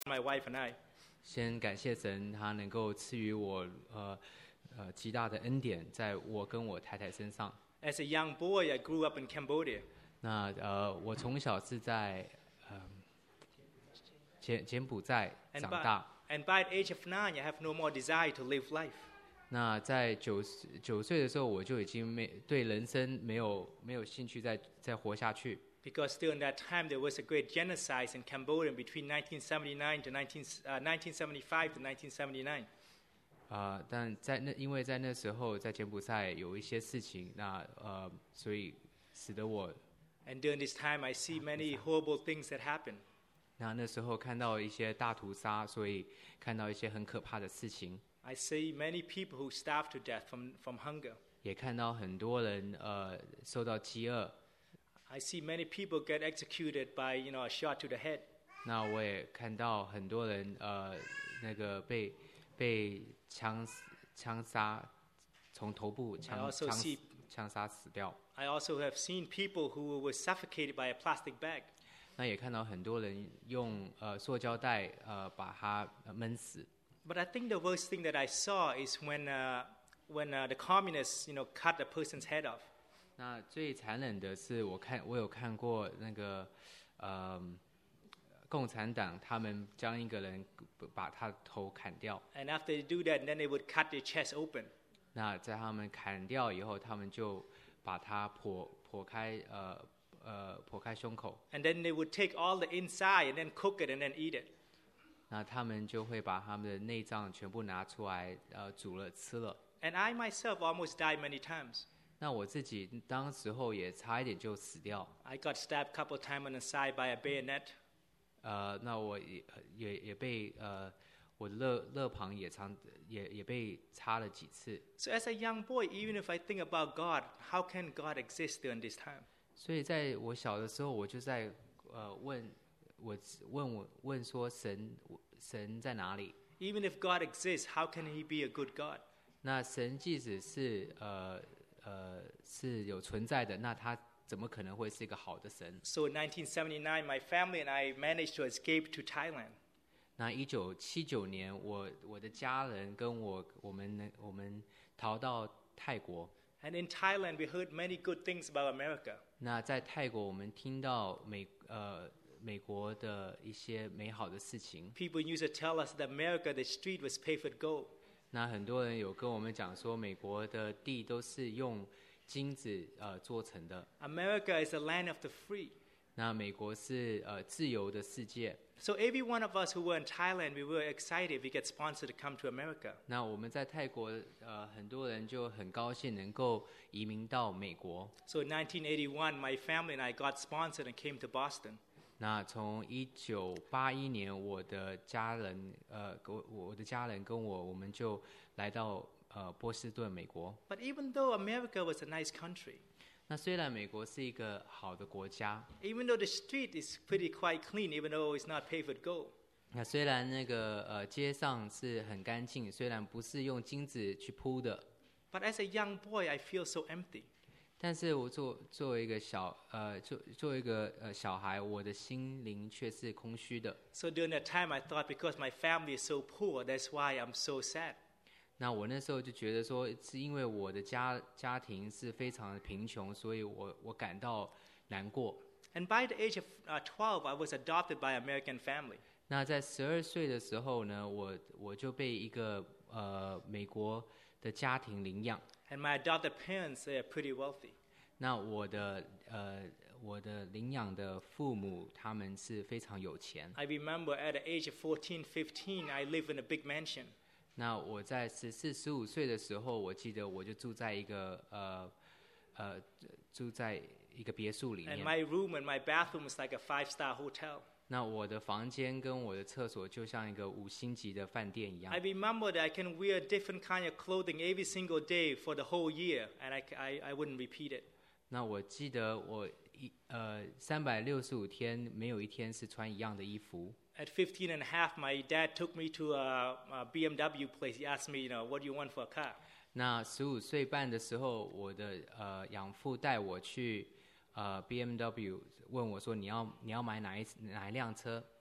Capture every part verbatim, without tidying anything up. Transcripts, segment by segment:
my wife and I. 先感谢神，他能够赐予我呃呃极大的恩典，在我跟我太太身上。 As a young boy, I grew up in Cambodia. 那呃，我从小是在呃柬柬埔寨 And 长 by, 大。 and by the age of nine, I have no more desire to live life. 那在九九岁的时候，我就已经没对人生没有没有兴趣再再活下去。 Because during that time, there was a great genocide in Cambodia between nineteen seventy-nine to nineteen, uh, nineteen seventy-five to nineteen seventy-nine. 啊、呃，但在那因为在那时候在柬埔寨有一些事情，那呃，所以使得我 And during this time, I see many horrible things that happen. 那那时候看到一些大屠杀，所以看到一些很可怕的事情， I see many people who starve to death from, from hunger. 也看到很多人呃受到饥饿。 I see many people get executed by, you know, a shot to the head. 那我也看到很多人呃那个被被枪枪杀，从头部 I 枪 also 枪 see 枪杀死掉。 I also have seen people who were suffocated by a plastic bag. 那也看到很多人用呃塑胶袋呃把它闷死。 But I think the worst thing that I saw is when, uh, when uh, the communists, you know, cut a person's head off. 那最残忍的是，我看我有看过那个呃共产党他们将一个人把他头砍掉。 And after they do that, then they would cut their chest open. 那在他们砍掉以后，他们就把它剖剖开呃呃剖开胸口。 And then they would take all the inside and then cook it and then eat it. 那他们就会把他们的内脏全部拿出来，呃，煮了吃了。 And I myself almost died many times. 那我自己当时候也差一点就死掉。 I got stabbed a couple of times on the side by a bayonet. 呃，那我也也也被呃我的肋肋旁也常也也被插了几次。 So as a young boy, even if I think about God, how can God exist during this time? 所以在我小的时候，我就在呃问我问我问说神神在哪里？ Even if God exists, how can He be a good God? 那神即使是呃呃是有存在的，那他怎么可能会是一个好的神？ So in nineteen seventy-nine, my family and I managed to escape to Thailand. 那一九七九年，我我的家人跟我我们能我们逃到泰国。 And in Thailand, we heard many good things about America. 那在泰国，我们听到美呃美国的一些美好的事情。 People used to tell us that America, the street was paved with gold. 那很多人有跟我们讲说，美国的地都是用金子呃做成的。 America is the land of the free. 那美国是呃自由的世界。 So every one of us who were in Thailand, we were excited we get sponsored to come to America. 那我们在泰国呃很多人就很高兴能够移民到美国。 So in nineteen eighty-one, my family and I got sponsored and came to Boston. 那从一九八一年，我的家人呃跟我我的家人跟我我们就来到呃波士顿美国。 But even though America was a nice country, 那虽然美国是一个好的国家， even though the street is pretty quite clean, even though it's not paved with gold, 那虽然那个呃街上是很干净，虽然不是用金子去铺的， but as a young boy, I feel so empty. 但是我作作为一个小呃作作为一个呃小孩，我的心灵却是空虚的。 So during that time, I thought because my family is so poor, that's why I'm so sad. 那我那时候就觉得说，是因为我的家家庭是非常的贫穷，所以我我感到难过。 And by the age of uh, twelve, I was adopted by an American family. 那在十二岁的时候呢，我我就被一个呃美国的家庭领养。 And my adopted parents, they are pretty wealthy. 那我的呃我的领养的父母他们是非常有钱。 I remember at the age of fourteen, fifteen, I lived in a big mansion. 那我在十四、十五岁的时候，我记得我就住在一个呃呃住在一个别墅里 And 面。 my room and my bathroom was like a five-star hotel. 那我的房间跟我的厕所就像一个五星级的饭店一样 I。remember that I can wear different kind of clothing every single day for the whole year, and I, I, I wouldn't repeat it. 那我记得我一呃三百六十五天没有一天是穿一样的衣服。 At fifteen and a half, my dad took me to a, a B M W place. He asked me, you know, what do you want for a car? 那十五岁半的时候，我的呃养父带我去呃 B M W 问我说你要你要买哪一哪一辆车？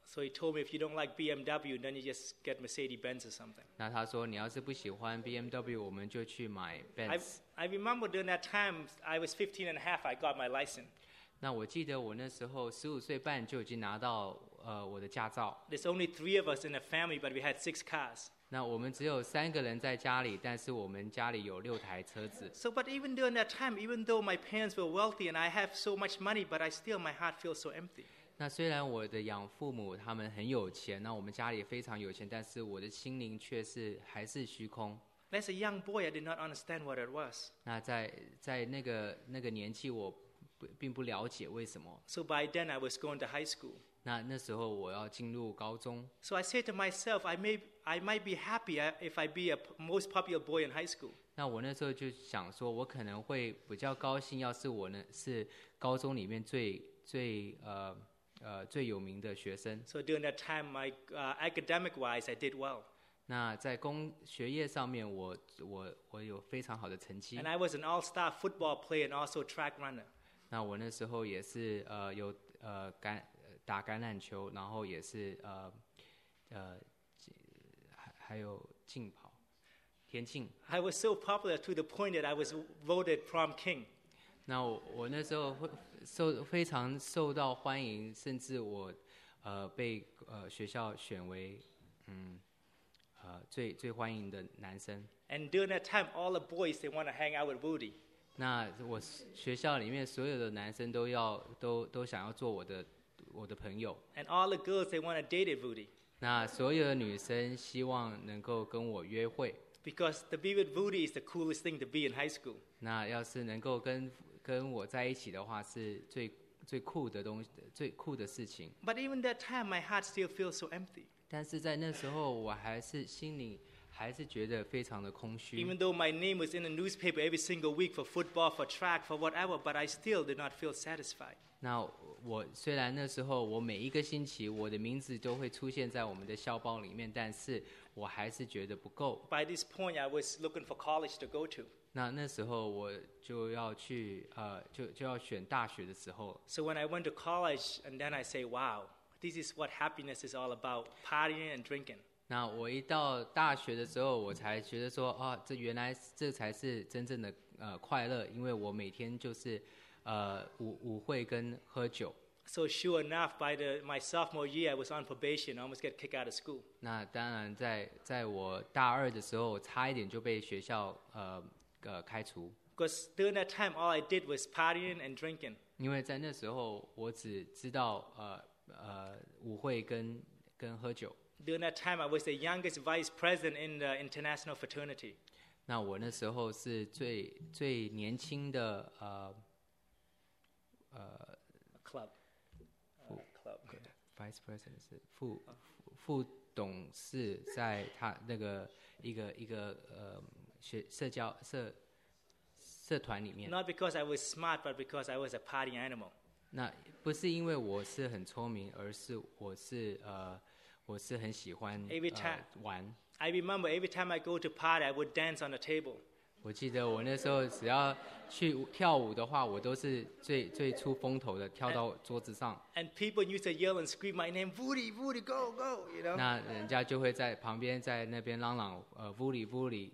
So he told me, if you don't like B M W, then you just get Mercedes-Benz or something. 那他说你要是不喜欢 B M W， 我们就去买 I, Benz。 I remember during that time, I was fifteen and a half, I got my license. 那我记得我那时候十五岁半就已经拿到呃我的驾照。 There's only three of us in the family, but we had six cars. 那我们只有三个人在家里，但是我们家里有六台车子。 So, but even during that time, even though my parents were wealthy and I have so much money, but I still, my heart feels so empty. 那虽然我的养父母他们很有钱，那我们家里也非常有钱，但是我的心灵却是还是虚空。 As a young boy, I did not understand what it was. 那在在那个那个年纪，我不并不了解为什么。 So by then, I was going to high school. 那那时候我要进入高中， So I said to myself, I may, I might be happy if I be a p- most popular boy in high school. 那我那时候就想说，我可能会比较高兴，要是我呢是高中里面最最呃呃最有名的学生。 So during that time, my uh, academic-wise, I did well. 那在工学业上面我，我我有非常好的成绩 And。I was an all-star football player and also track runner. 那我那时候也是呃有呃橄打橄榄球，然后也是呃呃还还有竞跑、田径。 I was so popular to the point that I was voted prom king. 那我我那时候会受非常受到欢迎，甚至我呃被呃学校选为嗯呃最最欢迎的男生。 And during that time, all the boys, they want to hang out with Woody. 那我学校里面所有的男生都要都都想要做我的我的朋友。 And all the girls, they want to date Woody. 那所有的女生希望能够跟我约会。 Because to be with Woody is the coolest thing to be in high school. 那要是能够跟跟我在一起的话，是最最酷的东西，最酷的事情。 But even that time, my heart still feels so empty. 但是在那时候，我还是心里还是觉得非常的空虚。 Even though my name was in the newspaper every single week for football, for track, for whatever, but I still did not feel satisfied. 那我虽然那时候我每一个星期我的名字都会出现在我们的校报里面，但是我还是觉得不够。 By this point, I was looking for college to go to. 那那时候我就要去呃，就就要选大学的时候， So when I went to college, and then I say, wow, this is what happiness is all about, partying and drinking. 那我一到大学的时候，我才觉得说，啊，这原来这才是真正的呃快乐，因为我每天就是呃舞舞会跟喝酒。 So sure enough, by the, my sophomore year, I was on probation, I almost get kicked out of school. 那当然在，在我大二的时候，差一点就被学校呃呃开除， Because during that time, all I did was partying and drinking. 因为在那时候我只知道呃呃舞会跟跟喝酒。 During that time, I was the youngest vice president in the international fraternity. 那我那时候是最最年轻的呃呃 Club. Uh, club. vice president 是副副董事，在他那个一个一个呃学社交社社团里面。 Not because I was smart, but because I was a party animal. 那不是因为我是很聪明，而是我是呃我是很喜欢 Every 呃 time 玩。 I remember every time I go to party, I would dance on the table. 我记得我那时候只要去跳舞的话，我都是最最出风头的，跳到桌子上。 And people used to yell and scream my name, Woody, Woody, go, go, you know. 那人家就会在旁边在那边嚷嚷，呃，乌里乌里。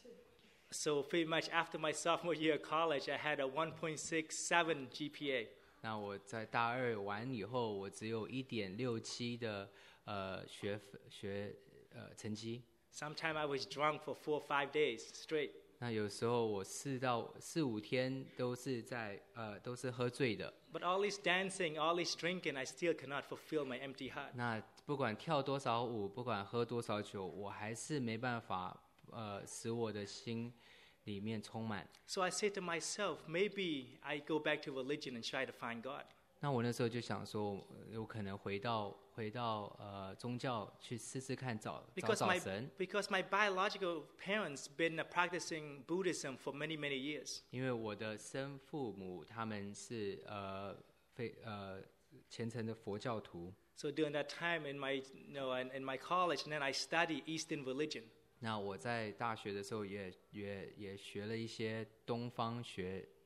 So pretty much after my sophomore year of college, I had a one point six seven G P A. 那我在大二完以后，我只有一点六七的呃学学呃成绩。 Sometimes I was drunk for four or five days straight. 那有时候我四到四五天都是在呃都是喝醉的。 But all this dancing, all this drinking, I still cannot fulfill my empty heart. 那不管跳多少舞，不管喝多少酒，我还是没办法呃使我的心里面充满。 So I said to myself, maybe I go back to religion and try to find God. 那我那时候就想说，有可能回到回到呃宗教去试试看找找 Because 找 my, 神， because my biological parents been uh, practicing Buddhism for many, many years. 因为我的生父母他们是呃非呃虔诚的佛教徒。 So during that time in my, you know, in, in my college, and then I studied Eastern religion. 那我在大学的时候也也也学了一些东方学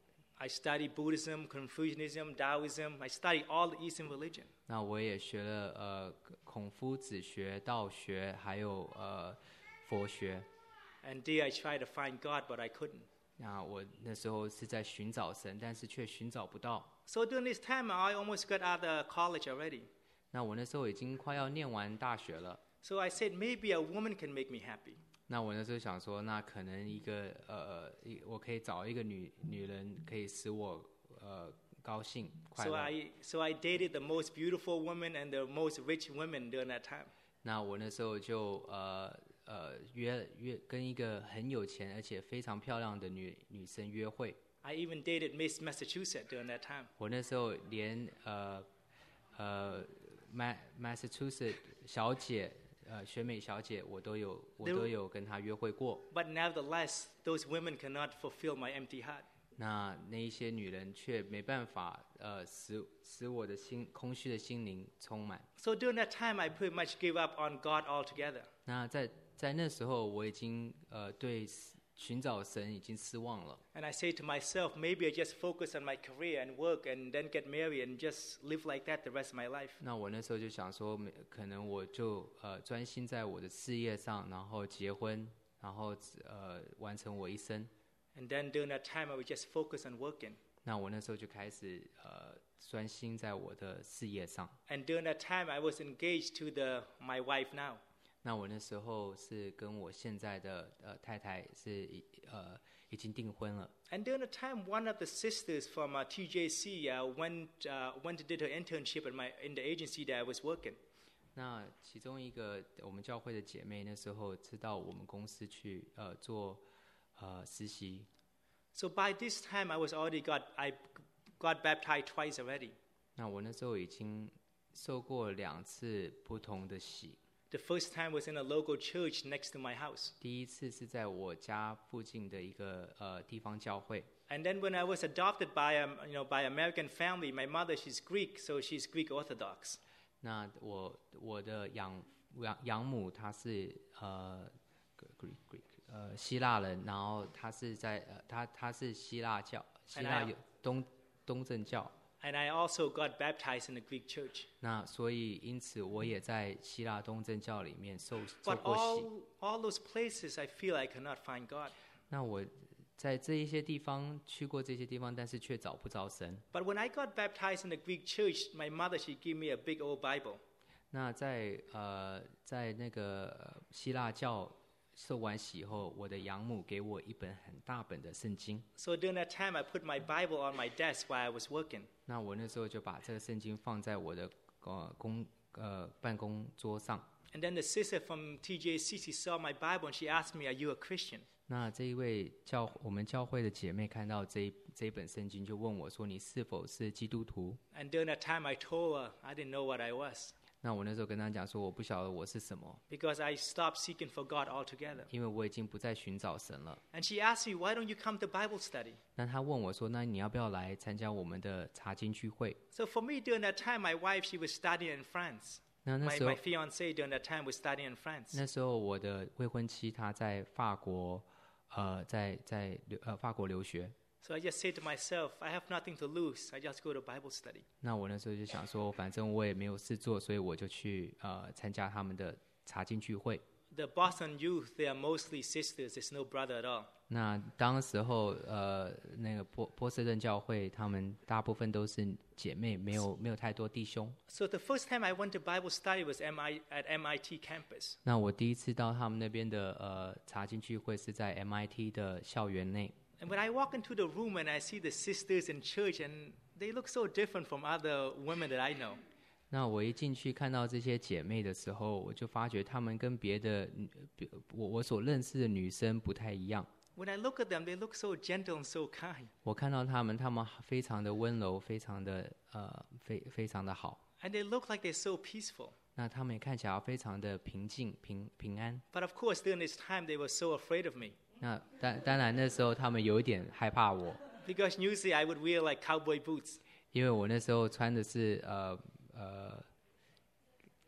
I studied Buddhism, Confucianism, Taoism. I studied all the Eastern religion. 那我也学了呃孔夫子学、道学，还有呃佛学。 And there I tried to find God, but I couldn't. 那我那时候是在寻找神，但是却寻找不到。 So during this time, I almost got out of college already. 那我那时候已经快要念完大学了。 So I said, maybe a woman can make me happy. 那我那时候想说，那可能一个呃，一我可以找一个女女人，可以使我呃高兴快 So 乐。 I, so I dated the most beautiful women and the most rich women during that time. 那我那时候就呃呃约约跟一个很有钱而且非常漂亮的女女生约会。 I even dated Miss Massachusetts during that time. 我那时候连呃呃 Ma Massachusetts 小姐。呃，选美小姐，我都有，我都有跟她约会过。 But nevertheless, those women cannot fulfill my empty heart. 那那一些女人却没办法，呃，使使我的心空虚的心灵充满。 So during that time, I pretty much gave up on God altogether. 那在在那时候，我已经呃对寻找神已经失望了。 And I say to myself, maybe I just focus on my career and work and then get married and just live like that the rest of my life. 那我那时候就想说，可能我就呃专心在我的事业上，然后结婚，然后呃完成我一生。 And then during that time, I would just focus on working. 那我那时候就开始呃专心在我的事业上。 And during that time, I was engaged to the my wife now. 那我那时候是跟我现在的呃太太是呃已经订婚了。 And during the time, one of the sisters from uh, T J C uh, went uh, went to did her internship in my in the agency that I was working. 那其中一个我们教会的姐妹那时候知道我们公司去呃做呃实习。 So by this time, I was already got I got baptized twice already. 那我那时候已经受过两次不同的洗。 The first time was in a local church next to my house. 第一次是在我家附近的一个呃地方教会。 And then when I was adopted by a you know by American family, my mother she's Greek, so she's Greek Orthodox. 那我我的养养养母她是呃 Greek Greek 呃希腊人，然后她是在呃她她是希腊教希腊有东东正教。 And I also got baptized in the Greek church. 那所以因此我也在希腊东正教里面受受 But 过洗。 all all those places, I feel I cannot find God. 那我在这一些地方去过这些地方，但是却找不着神。 But when I got baptized in the Greek church, my mother she gave me a big old Bible. 那在呃在那个呃希腊教受完洗以后，我的养母给我一本很大本的圣经。 So during that time, I put my Bible on my desk while I was working. 那我那时候就把这个圣经放在我的呃工呃办公桌上。 And then the sister from T J C she saw my Bible and she asked me, "Are you a Christian?" 那这一位教我们教会的姐妹看到这一这一本圣经，就问我说：“你是否是基督徒？” And during that time, I told her I didn't know what I was 那我那时候跟她讲说：“我不晓得我是什么， because I stopped seeking for God altogether. 因为我已经不再寻找神了。” And she asked me, "Why don't you come to Bible study?" 那她问我说：“那你要不要来参加我们的查经聚会 So for me, during that time, my wife she was studying in France.？” 那那 My 时候 my fiance during that time was studying in France. 那时候我的未婚妻她在法国，呃，在在留呃法国留学。 So I just said to myself, I have nothing to lose. I just go to Bible study. 那我那时候就想说，反正我也没有事做，所以我就去呃参加他们的查经聚会。 The Boston youth, they are mostly sisters. There's no brother at all. 那当时候呃那个波波士顿教会，他们大部分都是姐妹，没有没有太多弟兄。 So the first time I went to Bible study was M I, at M I T campus. 那我第一次到他们那边的呃查经聚会是在 M I T 的校园内。 And when I walk into the room and I see the sisters in church, and they look so different from other women that I know. 那我一进去看到这些姐妹的时候，我就发觉她们跟别的别我我所认识的女生不太一样。 When I look at them, they look so gentle and so kind. 我看到她们，她们非常的温柔，非常的呃非非常的好。 And they look like they're so peaceful. 那她们也看起来非常的平静平平安。 But of course, during this time, they were so afraid of me. 那当当然那时候她们有一点害怕我， Because usually I would wear like cowboy boots. 因为我那时候穿的是呃呃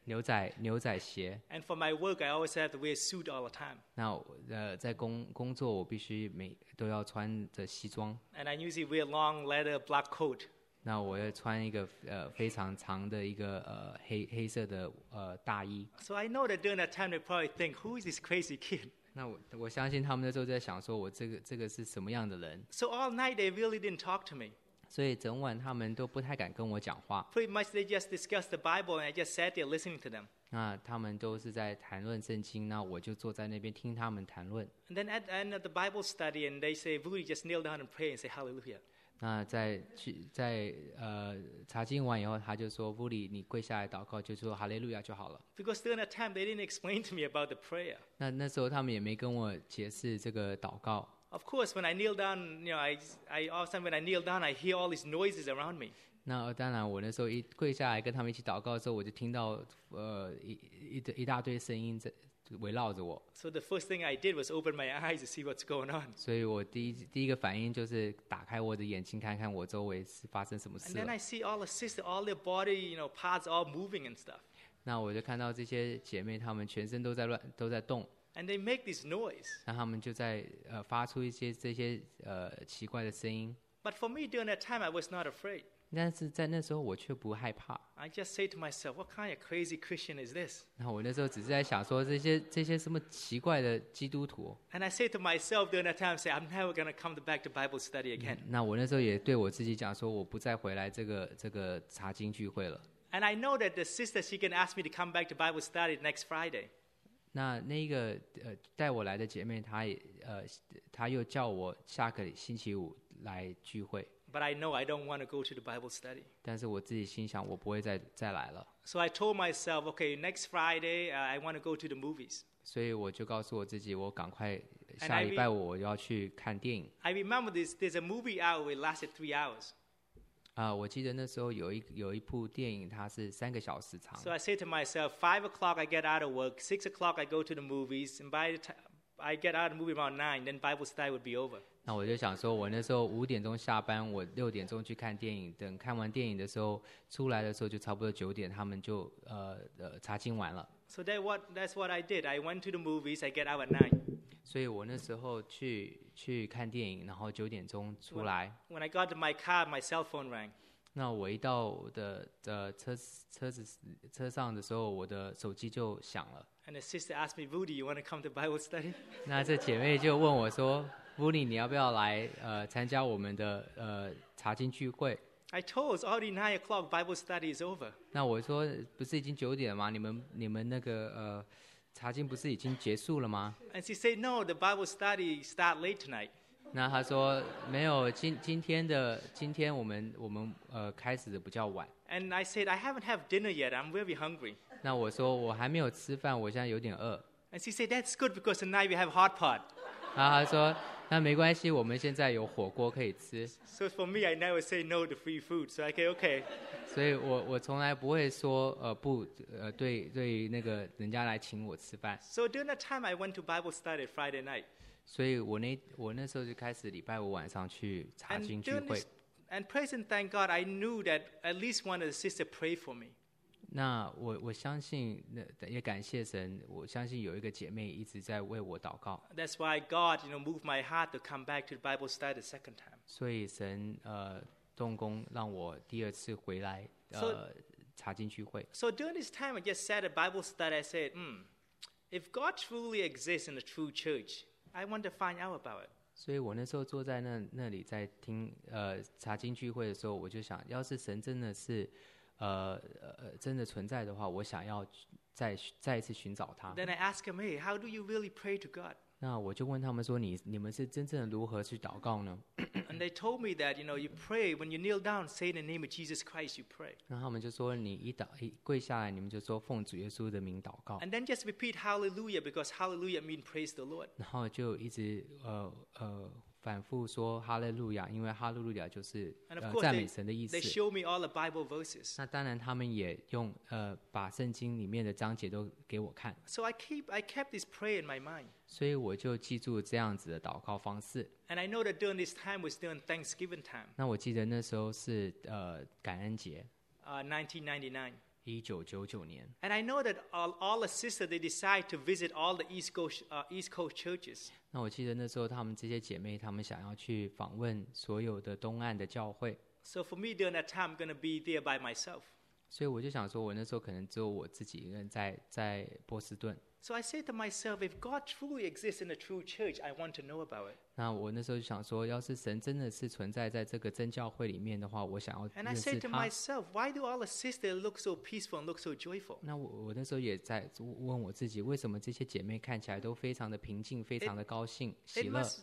牛仔牛仔鞋。 And for my work, I always have to wear a suit all the time. 那我呃在工工作我必须每都要穿着西装。 And I usually wear a long leather black coat. 那我要穿一个呃非常长的一个呃黑黑色的呃大衣。 So I know that during that time, they probably think, who is this crazy kid? 那我我相信他们那时候在想说，我这个这个是什么样的人？ So all night, they really didn't talk to me. 所以整晚他们都不太敢跟我讲话。 Pretty much, they just discussed the Bible, and I just sat there listening to them. 那他们都是在谈论圣经，那我就坐在那边听他们谈论。 And then at the end of the Bible study, and they say, Rudy, just kneel down and pray and say hallelujah. 那在去在呃查经完以后，他就说：“布里，你跪下来祷告，就说哈利路亚就好了。” Because during that time, they didn't explain to me about the prayer. 那那时候他们也没跟我解释这个祷告。 Of course, when I kneel down, you know, I, I all of a sudden when I kneel down, I hear all these noises around me. 那当然，我那时候一跪下来跟他们一起祷告的时候，我就听到呃一一一大堆声音在围绕着我。 So the first thing I did was open my eyes to see what's going on. 所以我第一第一个反应就是打开我的眼睛，看看我周围是发生什么 And 事 then 了。 I see all the sisters, all their body, you know, parts all moving and stuff. 那我就看到这些姐妹，她们全身都在乱，都在动。 And they make this noise. 那她们就在呃发出一些这些呃奇怪的声音。 But for me, during that time, I was not afraid. 但是在那时候我却不害怕。 I just say to myself, what kind of crazy Christian is this? 那我那时候只是在想说，这些这些什么奇怪的基督徒。 And I say to myself during that time, say, I'm never going to come back to Bible study again. 那我那时候也对我自己讲说，我不再回来这个这个查经聚会了。 And I know that the sister, she can ask me to come back to Bible study next Friday. 那那个呃带我来的姐妹，她也呃她又叫我下个星期五来聚会。 But I know I don't want to go to the Bible study. 但是我自己心想，我不会再再来了。 So I told myself, okay, next Friday, uh, I want to go to the movies. 所以我就告诉我自己，我赶快 And 下 I 礼拜五我要去看电影。 I remember this, there's a movie out, it lasted three hours. 啊、我记得那时候有一有一部电影，它是三个小时长。 So I say to myself, five o'clock I get out of work, six o'clock I go to the movies, and by the time I get out of the movie around nine, then Bible study would be over. 那我就想说，我那时候五点钟下班，我六点钟去看电影，等看完电影的时候出来的时候就差不多九点，他们就呃呃查经完了。 So that what, that's what I did. I went to the movies, I get out at nine. 所以我那时候去去看电影，然后九点钟出来。 When I got to my car, my cell phone rang. 那我一到我的的车车子车上的时候，我的手机就响了。 And the sister asked me, Rudy, you want to come to Bible study? 那这姐妹就问我说：“布里，你要不要来呃参加我们的呃查经聚会？” I told her it's already nine o'clock, Bible study is over. 那我说：“不是已经九点了吗？你们你们那个呃查经不是已经结束了吗？” And she said, no, the Bible study start late tonight. 那她说：“没有，今今天的今天我们我们呃开始的比较晚。” And I said, I haven't had dinner yet. I'm very hungry. 那我说我还没有吃饭，我现在有点饿。 And she said, that's good because tonight we have hot pot. 然后她说：“那没关系，我们现在有火锅可以吃。” So for me, I never say no to free food. So I say, okay. 所以我我从来不会说呃不呃对对那个人家来请我吃饭。 So during that time, I went to Bible study Friday night. 所以我那我那时候就开始礼拜五晚上去查 And 经聚 during 会 this,。and praise and thank God, I knew that at least one of the sisters prayed for me. 那我我相信，那也感谢神，我相信有一个姐妹一直在为我祷告， That's why God, you know, moved my heart to come back to the Bible study the second time. 所以神呃动工让我第二次回来呃查经聚会。 So during this time, I just sat at Bible study. I said, hmm, if God truly exists in the true church, I want to find out about it. 所以我那时候坐在那那里在听呃查经聚会的时候，我就想，要是神真的是呃呃真的存在的话，我想要再再一次寻找他。 Then I asked him, hey, how do you really pray to God? 那我就问他们说，你你们是真正的如何去祷告呢？ And they told me that, you know, you pray, when you kneel down, say in the name of Jesus Christ, you pray. 那他们就说，你一祷一跪下来，你们就说奉主耶稣的名祷告， And then just repeat hallelujah because hallelujah means praise the Lord. 然后就一直呃呃反复说哈利路亚，因为哈利路亚就是 And of 呃 course, 赞 they, 美神的意思 they。show me all the Bible verses. 那当然，他们也用呃把圣经里面的章节都给我看， So I keep, I kept this prayer in my mind. 所以我就记住这样子的祷告方式。 And I know that during this time was during Thanksgiving time, 那我记得那时候是呃感恩节， uh, nineteen ninety-nine. 一一九九九年。 And I know that all, all the sisters, they decide to visit all the East Coast, uh, East Coast churches. 那我记得那时候他们这些姐妹，她们想要去访问所有的东岸的教会， So for me during that time, I'm going to be there by myself. 所以我就想说，我那时候可能只有我自己一个人在在波士顿。 So I say to myself, if God truly exists in a true church, I want to know about it. 那我那时候就想说，要是神真的是存在在这个真教会里面的话，我想要 And I 认 say 识 to 他。 myself, why do all the sisters look so peaceful and look so joyful? 那我我那时候也在问我自己，为什么这些姐妹看起来都非常的平静，非常的高兴、喜 It 乐？ must,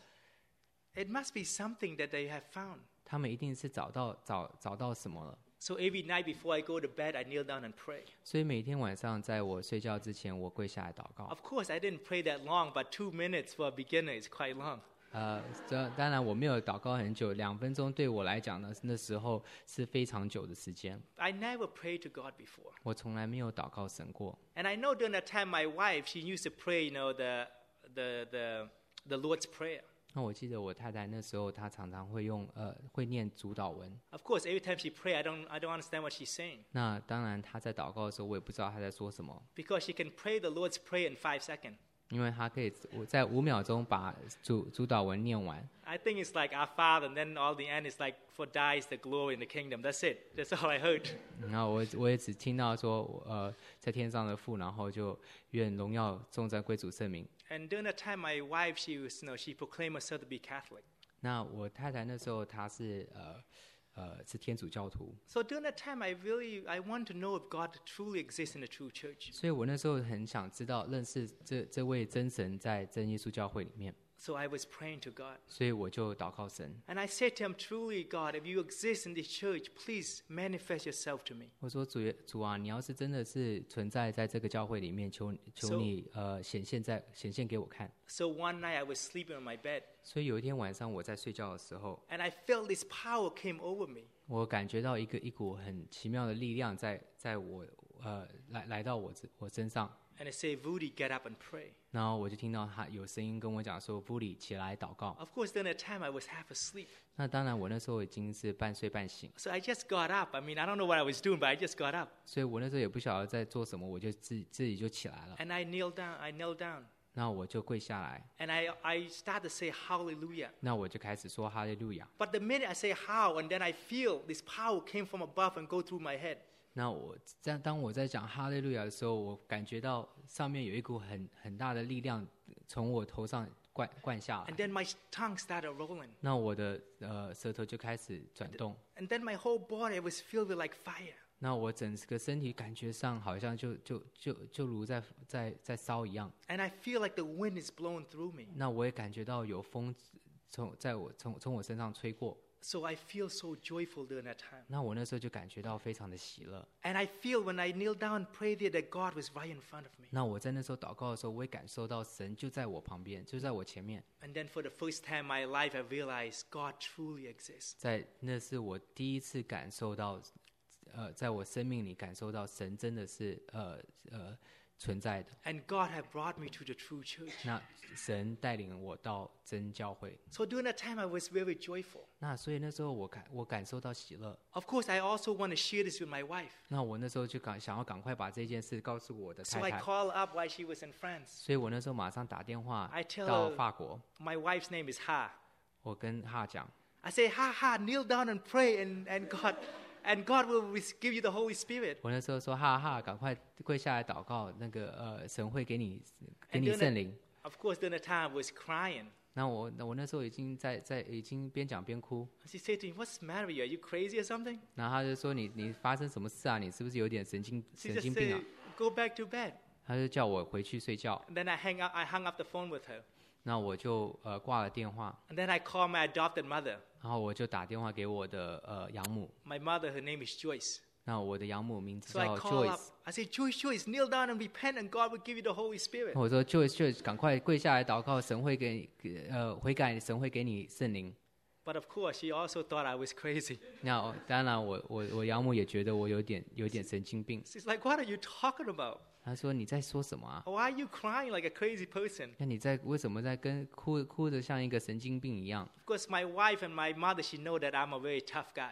it must be something that they have found. 他们一定是找到找找到什么了。 So every night before I go to bed, I kneel down and pray. 所以每天晚上在我睡觉之前，我跪下来祷告。 Of course, I didn't pray that long, but two minutes for a beginner is quite long. 呃，这当然我没有祷告很久，两分钟对我来讲呢，那时候是非常久的时间。 I never prayed to God before. 我从来没有祷告神过。 And I know during that time, my wife, she used to pray, you know, the, the, the, the Lord's Prayer. 那我记得我太太那时候，她常常会用呃，会念主祷文。 Of course, every time she pray, I don't, I don't understand what she's saying. 那当然，她在祷告的时候，我也不知道她在说什么， Because she can pray the Lord's Prayer in five seconds. 因为她可以我在五秒钟把主主祷文念完。 I think it's like our Father, and then all the end is like, for thy is the glory in the kingdom. That's it. That's all I heard. 然后我我也只听到说，呃，在天上的父，然后就愿荣耀颂赞归主圣名。 And during that time, my wife, she was, you know, she proclaimed herself to be Catholic. 那我太太那时候她是呃呃是天主教徒， So during that time, I really, I want to know if God truly exists in the true church. 所以我那时候很想知道认识这这位真神在真耶稣教会里面， So I was praying to God. 所以我就祷告神。 And I said to him, truly, God, if you exist in this church, please manifest yourself to me. 我说主耶主啊，你要是真的是存在在这个教会里面，求求 So- 你呃显现在显现给我看。 So one night I was sleeping on my bed, 所以有一天晚上我在睡觉的时候， and I felt this power came over me. 我感觉到一个一股很奇妙的力量在在我呃来来到我这我身上， And it said, Vudi, get up and pray. 然后我就听到他有声音跟我讲说：“布里，起来祷告。 Of course, during that time, I was half asleep. ” 那当然，我那时候已经是半睡半醒， So I just got up. I mean, I don't know what I was doing, but I just got up. 所以我那时候也不晓得在做什么，我就自自己就起来了。 And I knelt down. I knelt down. 那我就跪下来， And I, I started to say hallelujah. 那我就开始说哈利路亚。 But the minute I say how, and then I feel this power came from above and go through my head. 那我在当我在讲哈利路亚的时候，我感觉到上面有一股很很大的力量从我头上灌灌下 And 来， then my tongue started rolling. 那我的呃舌头就开始转动， And then my whole body was filled with like fire. 那我整个身体感觉上好像就就就就如在在在烧一样， And I feel like the wind is blowing through me. 那我也感觉到有风从在我从从我身上吹过， So I feel so joyful during that time. 那我那时候就感觉到非常的喜乐。 And I feel when I kneel down and pray there that God was right in front of me. 那我在那时候祷告的时候，我也感受到神就在我旁边，就在我前面。 And then for the first time in my life, I realized God truly exists. 在那是我第一次感受到，呃，在我生命里感受到神真的是呃呃存在的。 And God had brought me to the true church. 那神带领我到真教会， So during that time, I was very joyful. 那所以那时候我感我感受到喜乐。 Of course, I also want to share this with my wife. 那我那时候就赶想要赶快把这件事告诉我的 So 太 I 太， call her up while she was in France. 所以我那时候马上打电话 I tell 到 her- 法国， My wife's name is Ha. 我跟哈讲， I say, Ha, Ha, kneel down and pray, and, and God and God will give you the Holy Spirit. 我那时候说哈哈，赶快跪下来祷告，那个呃神会给你给 And 你 during 圣灵。 Of course, during the time, I was crying. 那我那我那时候已经在在已经边讲边哭， She said to me, What's the matter with you? Are you crazy or something? 然后他就说你你发生什么事啊？你是不是有点神经 She 神 just 经病 said, 啊？ Go back to bed. 他就叫我回去睡觉， And then I hang up, I hung up the phone with her. 那我就呃挂了电话， And then I called my adopted mother. 然后我就打电话给我的呃养母， My mother, her name is Joyce. 那我的养母名字 So I 叫 call up. Joyce， I say, Joyce, Joyce, kneel down and repent, and God will give you the Holy Spirit. 我说 Joyce Joyce 赶快跪下来祷告，神会给你给呃悔改，神会给你圣灵。 But of course, she also thought I was crazy. 那我当然我我我养母也觉得我有点有点神经病， She's like, What are you talking about? 她说你在说什么啊？ Why are you crying like a crazy person? 那你在为什么在跟哭哭的像一个神经病一样？ Of course, my wife and my mother, she know that I'm a very tough guy.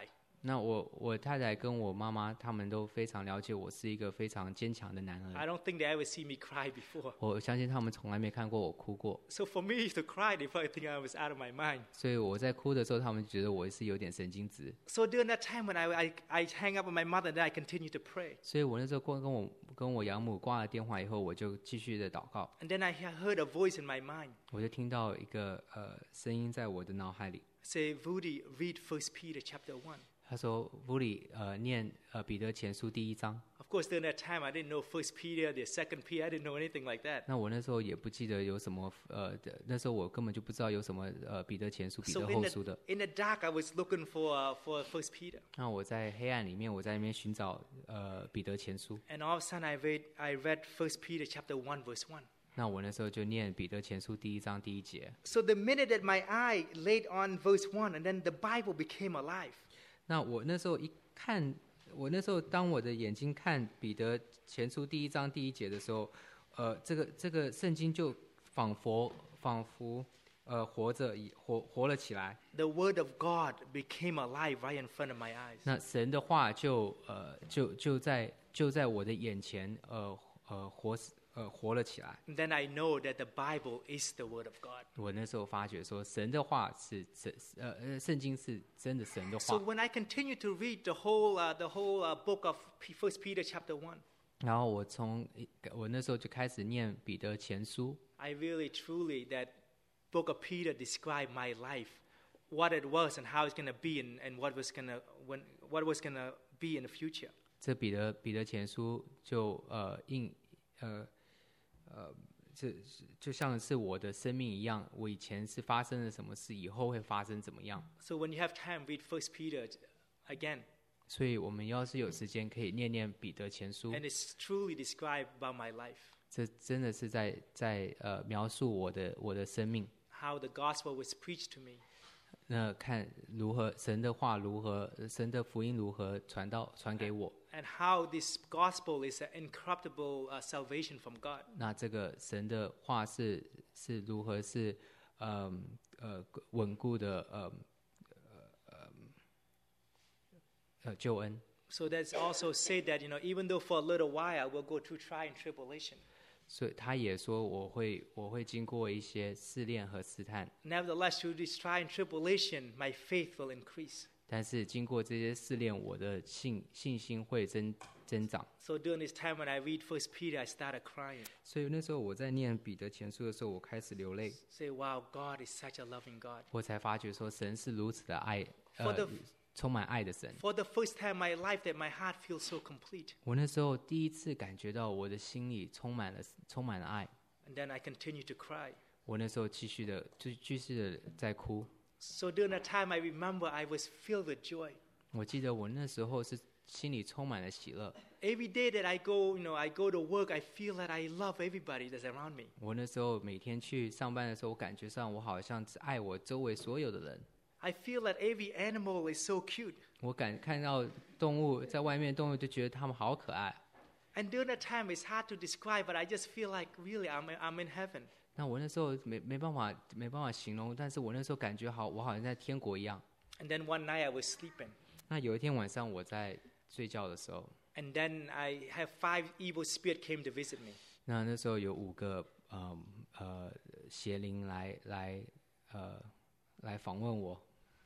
那我我太太跟我妈妈他们都非常了解我是一个非常坚强的男 I 儿。 don't think they ever see me cry before. 我相信他们从来没看过我哭过， So for me to cry, they probably think I was out of my mind. 所以我在哭的时候，他们觉得我是有点神经质。 So during that time when I, I, I hang up with my mother, then I continue to pray. 所以我那时候跟跟我跟我养母挂了电话以后，我就继续的祷告， And then I he- heard a voice in my mind 我就听到一个呃声音在我的脑海里， say, Vudi, read First Peter chapter one. 他说：“布里呃念呃彼得前书第一章。” Of course, during that time, I didn't know First Peter, the Second Peter. I didn't know anything like that. 那我那时候也不记得有什么呃，那时候我根本就不知道有什么呃彼得前书、彼 So 得 in 后 the, 书的。 in the dark, I was looking for uh, for First Peter. 那我在黑暗里面，我在那边寻找呃彼得前书。 And all of a sudden, I read I read First Peter chapter one, verse one. 那我那时候就念彼得前书第一章第一节。 So the minute that my eye laid on verse one, and then the Bible became alive. 那我那时候一看，我那时候当我的眼睛看彼得前书第一章第一节的时候，呃，这个这个圣经就仿佛仿佛呃活着活活了起来。 The Word of God became alive right in front of my eyes. 那神的话就呃就就在就在我的眼前呃呃活呃活了起来。 And then I know that the Bible is the Word of God. 我那时候发觉说，神的话是神呃呃圣经是真的神的 So 话。 when I continue to read the whole uh, the whole uh, book of P- First Peter chapter one, 然后我从我那时候就开始念彼得前书。 I really truly that book of Peter described my life, what it was and how it's going to be, and, and what was going to when what was going to be in the future. 这彼得彼得前书就呃应呃呃这就像是我的生命一样，我以前是发生了什么事，以后会发生怎么样。 So when you have time, read First Peter again, 所以我们要是有时间，可以念念彼得前书， and it's truly described about my life, 这真的是在在呃描述我的我的生命。 how the gospel was preached to me, 那看如何神的话如何神的福音如何传到传给我。 and how this gospel is an incorruptible uh, salvation from God. 那这个神的话是是如何是呃呃稳固的呃呃呃救恩。 So that's also said that you know even though for a little while I will go through trial and tribulation, 所以他也说我会我会经过一些试炼和试探， nevertheless through this trial and tribulation, my faith will increase. 但是经过这些试炼，我的信信心会增增长。 So during this time when I read First Peter, I started crying. 所以那时候我在念彼得前书的时候，我开始流泪， Say, wow, God is such a loving God. 我才发觉说神是如此的爱， For 呃 the-， 充满爱的神。 For the first time in my life that my heart feels so complete. 我那时候第一次感觉到我的心里充满了充满了爱。 And then I continue to cry. 我那时候继续的就继续的在哭。 So during that time, I remember I was filled with joy. 我记得我那时候是心里充满了喜乐。 Every day that I go, you know, I go to work, I feel that I love everybody that's around me. 我那时候每天去上班的时候，我感觉上我好像只爱我周围所有的人。 I feel that every animal is so cute. 我感看到动物在外面，动物就觉得它们好可爱。 And during that time, it's hard to describe, but I just feel like really I'm, I'm in heaven. 那我那时候没没办法没办法形容，但是我那时候感觉好，我好像在天国一样。 And then one night I was sleeping. 那有一天晚上我在睡觉的时候， And then I have five evil spirits came to visit me. 那那时候有五个呃呃邪灵来来呃来访问我。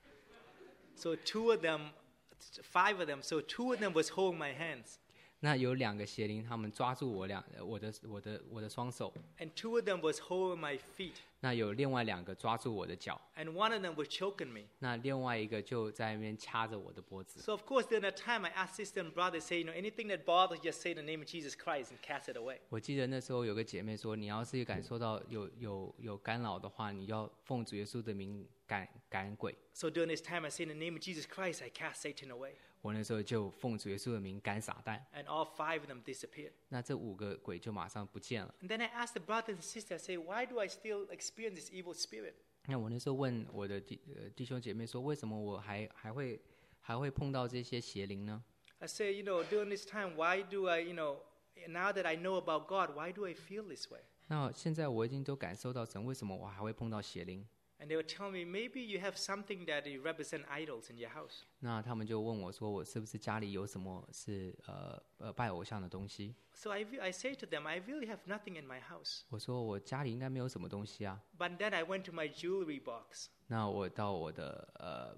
So two of them, five of them, so two of them was holding my hands. 那有两个邪灵，他们抓住我两我的我的我的双手。 And two of them was holding my feet. 那有另外两个抓住我的脚， And one of them was choking me. 那另外一个就在那边掐着我的脖子。 So of course during that time I asked sister and brother, say, you know, anything that bothers you, just say the name of Jesus Christ and cast it away. 我记得那时候有个姐妹说，你要是感受到有有有干扰的话，你要奉主耶稣的名赶赶鬼。 So during this time I say in the name of Jesus Christ, I cast Satan away. 我那时候就奉主耶稣的名赶撒旦， And all five of them disappeared. 那这五个鬼就马上不见了。 And then I asked the brothers and sisters, I say, why do I still experience this evil spirit? 那我那时候问我的弟呃弟兄姐妹说，为什么我还还会还会碰到这些邪灵呢？ I say, you know, during this time, why do I, you know, now that I know about God, why do I feel this way? 那现在我已经都感受到神，为什么我还会碰到邪灵？ And they would tell me, maybe you have something that you represent idols in your house. 那他们就问我说，我是不是家里有什么是呃呃拜偶像的东西？ So I, I say to them, I really have nothing in my house. 我说我家里应该没有什么东西啊。 But then I went to my jewelry box. 那我到我的呃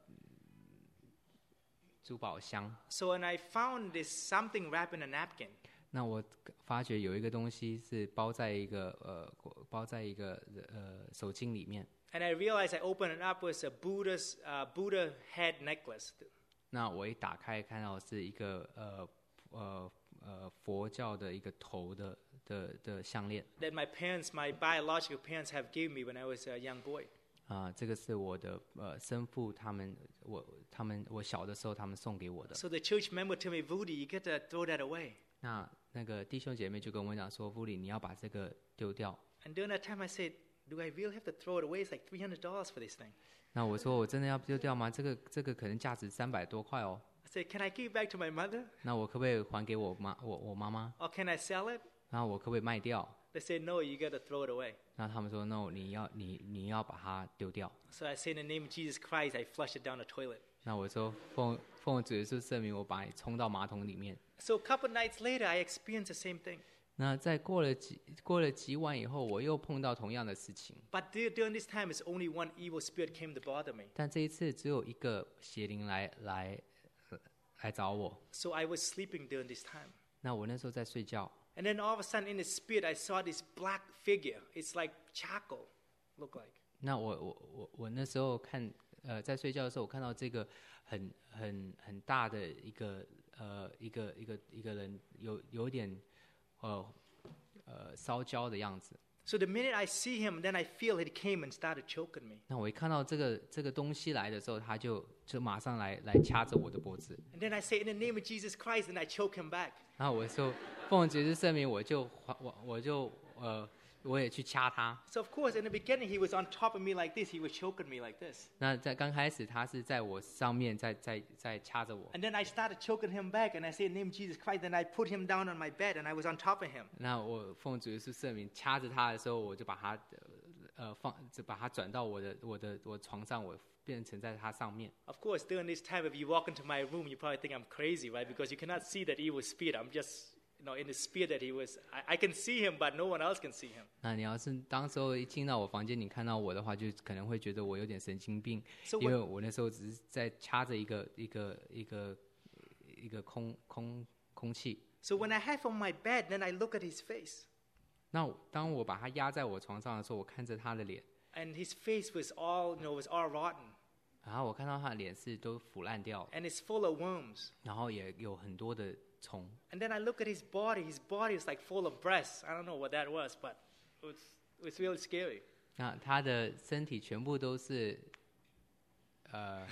珠宝箱， So when I found this something wrapped in a napkin, 那我发觉有一个东西是包在一个呃包在一个呃手巾里面。 and I realized I opened it up was a Buddha's uh, Buddha head necklace. 那我一打开看到是一个呃呃呃佛教的一个头的的的项链。 That my parents, my biological parents, have given me when I was a young boy. 啊、这个是我的呃生父他们我他们我小的时候他们送给我的。 So the church member told me, Vudi, you got to throw that away. 那那个弟兄姐妹就跟我讲说，夫里你要把这个丢掉。 And during that time, I said, do I really have to throw it away? It's like three hundred dollars for this thing. 那我说我真的要丢掉吗？这个这个可能价值三百多块哦。 I said, can I give it back to my mother? 那我可不可以还给我妈我我妈妈？ Or can I sell it? 然后我可不可以卖掉？ They said, no, you got to throw it away. 那他们说 no， 你要你你要把它丢掉。 So I said, in the name of Jesus Christ, I flushed it down the toilet. 那我说奉奉主耶稣圣名，我把你冲到马桶里面。 So a couple nights later, I experienced the same thing. 那在过了几过了几晚以后，我又碰到同样的事情。 But dur- during this time, it's only one evil spirit came to bother me. 但这一次只有一个邪灵来来呃来找我。 So I was sleeping during this time. 那我那时候在睡觉， And then all of a sudden, in the spirit, I saw this black figure. It's like charcoal, look like. 那我我我我那时候看呃在睡觉的时候，我看到这个很很很大的一个呃一个一个一个人，有有点呃呃烧焦的样子。 So the minute I see him, then I feel he came and started choking me. 那我一看到这个这个东西来的时候，他就就马上来来掐着我的脖子。 And then I say, in the name of Jesus Christ, and I choke him back. 然后我就奉主耶稣圣名，我就我我就呃我也去掐他。 So of course, in the beginning, he was on top of me like this. He was choking me like this. 那在刚开始，他是在我上面在在在掐着我。 And then I started choking him back, and I say, in the name of Jesus Christ, and I put him down on my bed, and I was on top of him. 那我奉主耶稣圣名掐着他的时候，我就把他呃放，就把他转到我的我的我床上，我变成在他上面。 Of course, during this time, if you walk into my room, you probably think I'm crazy, right? Because you cannot see that evil spirit. I'm just, you know, in the spirit that he was. I, I can see him, but no one else can see him. 那你要是当时候一进到我房间，你看到我的话，就可能会觉得我有点神经病， So 因为 what- 我那时候只是在掐着一个一个一个一个空空空气。 So when I have on my bed, then I look at his face, 那我当我把他压在我床上的时候，我看着他的脸， and his face was all, you know, was all rotten, 然后我看到他的脸是都腐烂掉， and it's full of worms. 然后也有很多的虫。 And then I look at his body. His body is like full of breasts. I don't know what that was, but it was, it was really scary. 那他的身体全部都是，呃，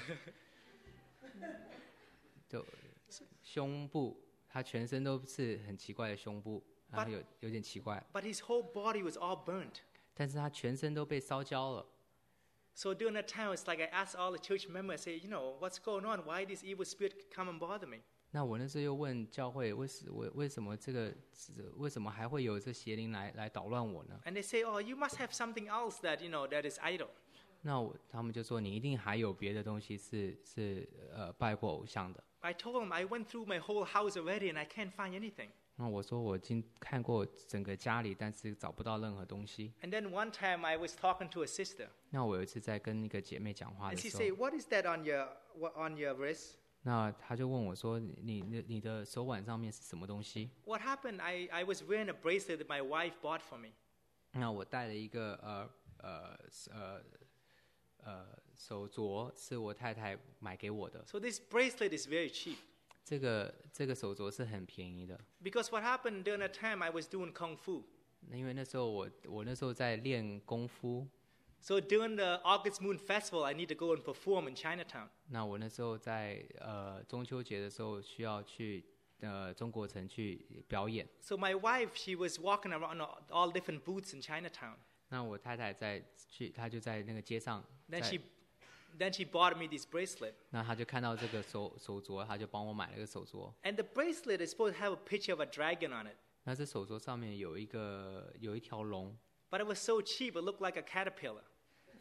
就胸部，他全身都是很奇怪的胸部，然后有有点奇怪， But his whole body was all burnt. 但是他全身都被烧焦了。 So during that time, it's like I asked all the church members, I say, you know, what's going on? Why this evil spirit come and bother me? 那我那时候又问教会，为什为为什么这个为什么还会有这邪灵来来捣乱我呢？ And they say, oh, you must have something else that, you know, that is idol. 那我他们就说你一定还有别的东西是是呃拜过偶像的。 I told them I went through my whole house already and I can't find anything. 那我说我已经看过整个家里，但是找不到任何东西。 And then one time I was talking to a sister, 那我有一次在跟一个姐妹讲话 and 的 she 时 said, 候， what is that on your what, on your wrist? 那她就问我说：“你你你的手腕上面是什么东西 What happened? I, I was wearing a bracelet that my wife bought for me.？” 那我戴了一个呃呃呃呃手镯，是我太太买给我的。 So this bracelet is very cheap. 这个这个手镯是很便宜的。 Because what happened during that time, I was doing kung fu. 那因为那时候我我那时候在练功夫， So during the August Moon Festival, I need to go and perform in Chinatown. 那我那时候在呃中秋节的时候需要去呃中国城去表演。 So my wife, she was walking around all different booths in Chinatown. 那我太太在去，她就在那个街上， Then 在 she, then she bought me this bracelet. 那她就看到这个手手镯，她就帮我买了个手镯。 And the bracelet is supposed to have a picture of a dragon on it. 那这手镯上面有一个有一条龙， But it was so cheap, it looked like a caterpillar.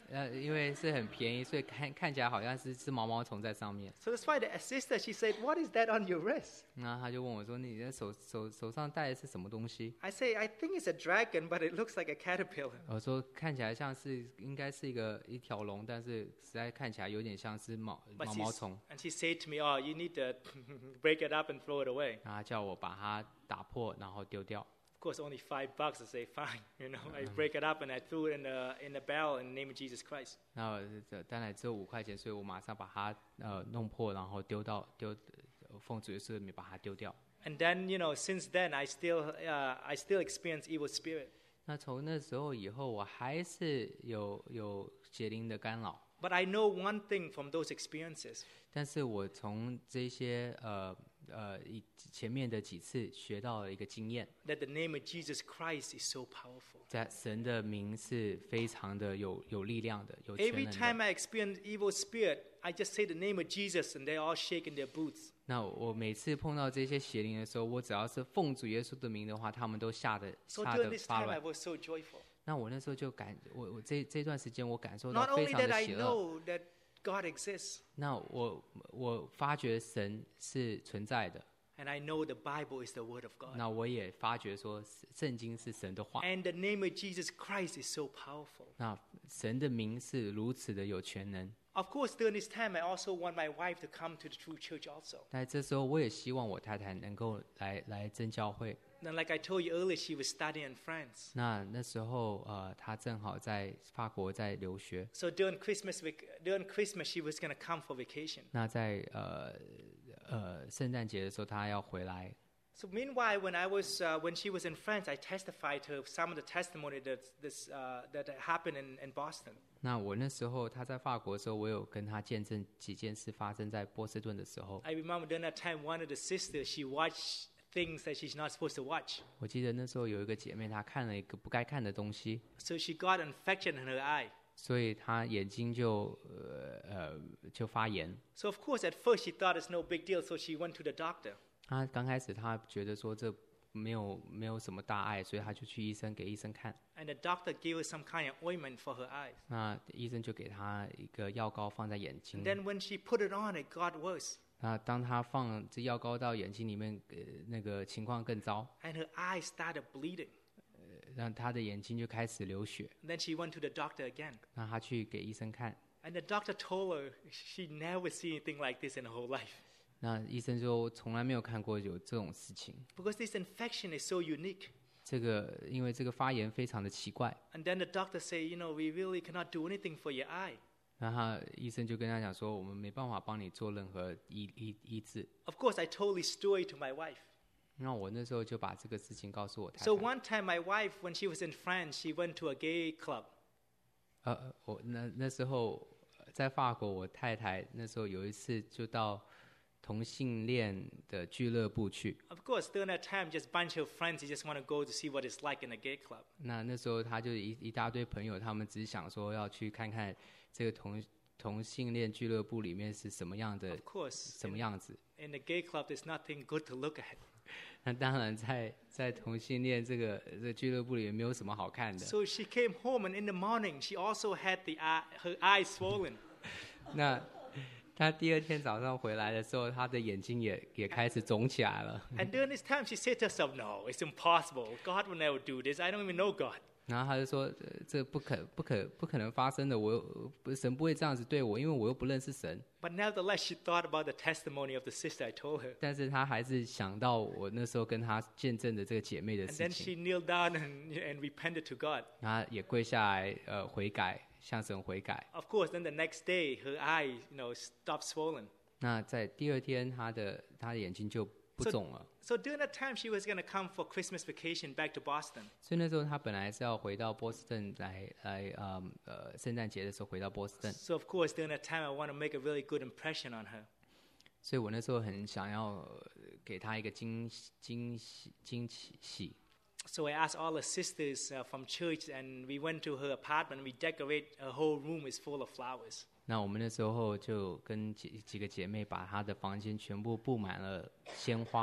呃，因为是很便宜，所以看看起来好像是是毛毛虫在上面。 So that's why the sister, she said, what is that on your wrist? 那他就问我说：“你的手手手上戴的是什么东西 I say, I think it's a dragon, but it looks like a caterpillar.？” 我说：“看起来像是应该是一个一条龙，但是实在看起来有点像是毛 But 毛 she's- 毛虫。 and she said to me, oh, you need to break it up and throw it away. ” 然后他叫我把它打破，然后丢掉。 Of course, only five bucks. I say, fine. You know, I break it up and I threw it in the, in the barrel in the name of Jesus Christ. 那我这当然只有五块钱，所以我马上把它呃弄破，然后丢到丢呃奉主耶稣的名把它丢掉。 And then, you know, since then, I still, uh, I still experience evil spirit. 那从那时候以后，我还是有有邪灵的干扰， But I know one thing from those experiences. 但是我从这些呃呃以前面的几次学到了一个经验， That the name of Jesus Christ is so powerful. 在神的名是非常的有有力量的，有全 Every 能 time 的。 I experience evil spirit, I just say the name of Jesus and they all shake in their boots. 那我每次碰到这些邪灵的时候，我只要是奉主耶稣的名的话，他们都吓得 So 吓 during 得 this 发 time, I 软。 was so joyful. 那我那时候就感我我这这段时间我感受到 Not 非 only 常 that 的 I 喜乐。 know that God exists, 那我我发觉神是存在的， and I know the Bible is the Word of God. 那我也发觉说圣经是神的话。 And the name of Jesus Christ is so powerful. 那神的名是如此的有全能。 Of course, during this time, I also want my wife to come to the true church also. 在这时候，我也希望我太太能够来来真教会。 Then, like I told you earlier, she was studying in France. 那那时候，呃，她正好在法国在留学。 So during Christmas, vac- during Christmas, she was going to come for vacation. 那在呃呃圣诞节的时候，她要回来。 So meanwhile, when I was uh, when she was in France, I testified to some of the testimony that this uh, that happened in, in Boston. 那我那时候她在法国的时候，我有跟她见证几件事发生在波士顿的时候。 I remember during that time, one of the sisters she watched things that she's not supposed to watch. 我记得那时候有一个姐妹，她看了一个不该看的东西， So she got an infection in her eye. 所以她眼睛就呃呃就发炎。 So of course, at first she thought it's no big deal, so she went to the doctor. 她刚开始她觉得说这没有没有什么大碍，所以她就去医生给医生看。 And the doctor gave her some kind of ointment for her eyes. 那医生就给她一个药膏放在眼睛 And。then when she put it on, it got worse. 那当她放这药膏到眼睛里面，呃，那个情况更糟， And her eyes started bleeding. 让她的眼睛就开始流血。 And then she went to the doctor again. 那她去给医生看， And the doctor told her she never seen anything like this in her whole life. 那医生说从来没有看过有这种事情。 Because this infection is so unique. 这个因为这个发炎非常的奇怪， And then the doctor say, you know, we really cannot do anything for your eye. 然后医生就跟他讲说，我们没办法帮你做任何医医医治。 Of course, I told this story to my wife. 那我那时候就把这个事情告诉我太 So 太。 one time my wife, when she was in France, she went to a gay club. 呃，我那那时候呃在法国，我太太那时候有一次就到同性恋的俱乐部去。 Of course, during that time, just bunch of friends, you just want to go to see what it's like in a gay club. 那那时候他就一一大堆朋友，他们只想说要去看看这个同同性恋俱乐部里面是什么样的 Of course, 什么样子。 in the gay club, there's nothing good to look at. 那当然在，在同性恋这个这个俱乐部里面没有什么好看的。 So she came home, and in the morning, she also had the eye, her eyes swollen. 那他第二天早上回来的时候，他的眼睛也也开始肿起来了。 And during this time, she said to herself, "No, it's impossible. God will never do this. I don't even know God." 然后他就说：“呃这不可不可不可能发生的，我又不神不会这样子对我，因为我又不认识神。” But nevertheless, she thought about the testimony of the sister I told her. 但是他还是想到我那时候跟他见证的这个姐妹的 And 事 then 情， she kneeled down and, and repented to God. 他也跪下来呃悔改，向神悔改。 Of course, then the next day, her eye, you know, stopped swollen. 那在第二天，他的他的眼睛就不 So- 肿了。 So during that time, she was going to come for Christmas vacation back to Boston. 所以那时候他本来是要回到波士顿来来呃呃圣诞节的时候回到波士顿， So of course, during that time, I want to make a really good impression on her. 所以我那时候很想要呃给他一个惊喜惊喜惊喜。 So I asked all the sisters uh, from church, and we went to her apartment. We decorate her whole room is full of flowers. 那我们那时候就跟几几个姐妹把她的房间全部布满了鲜花。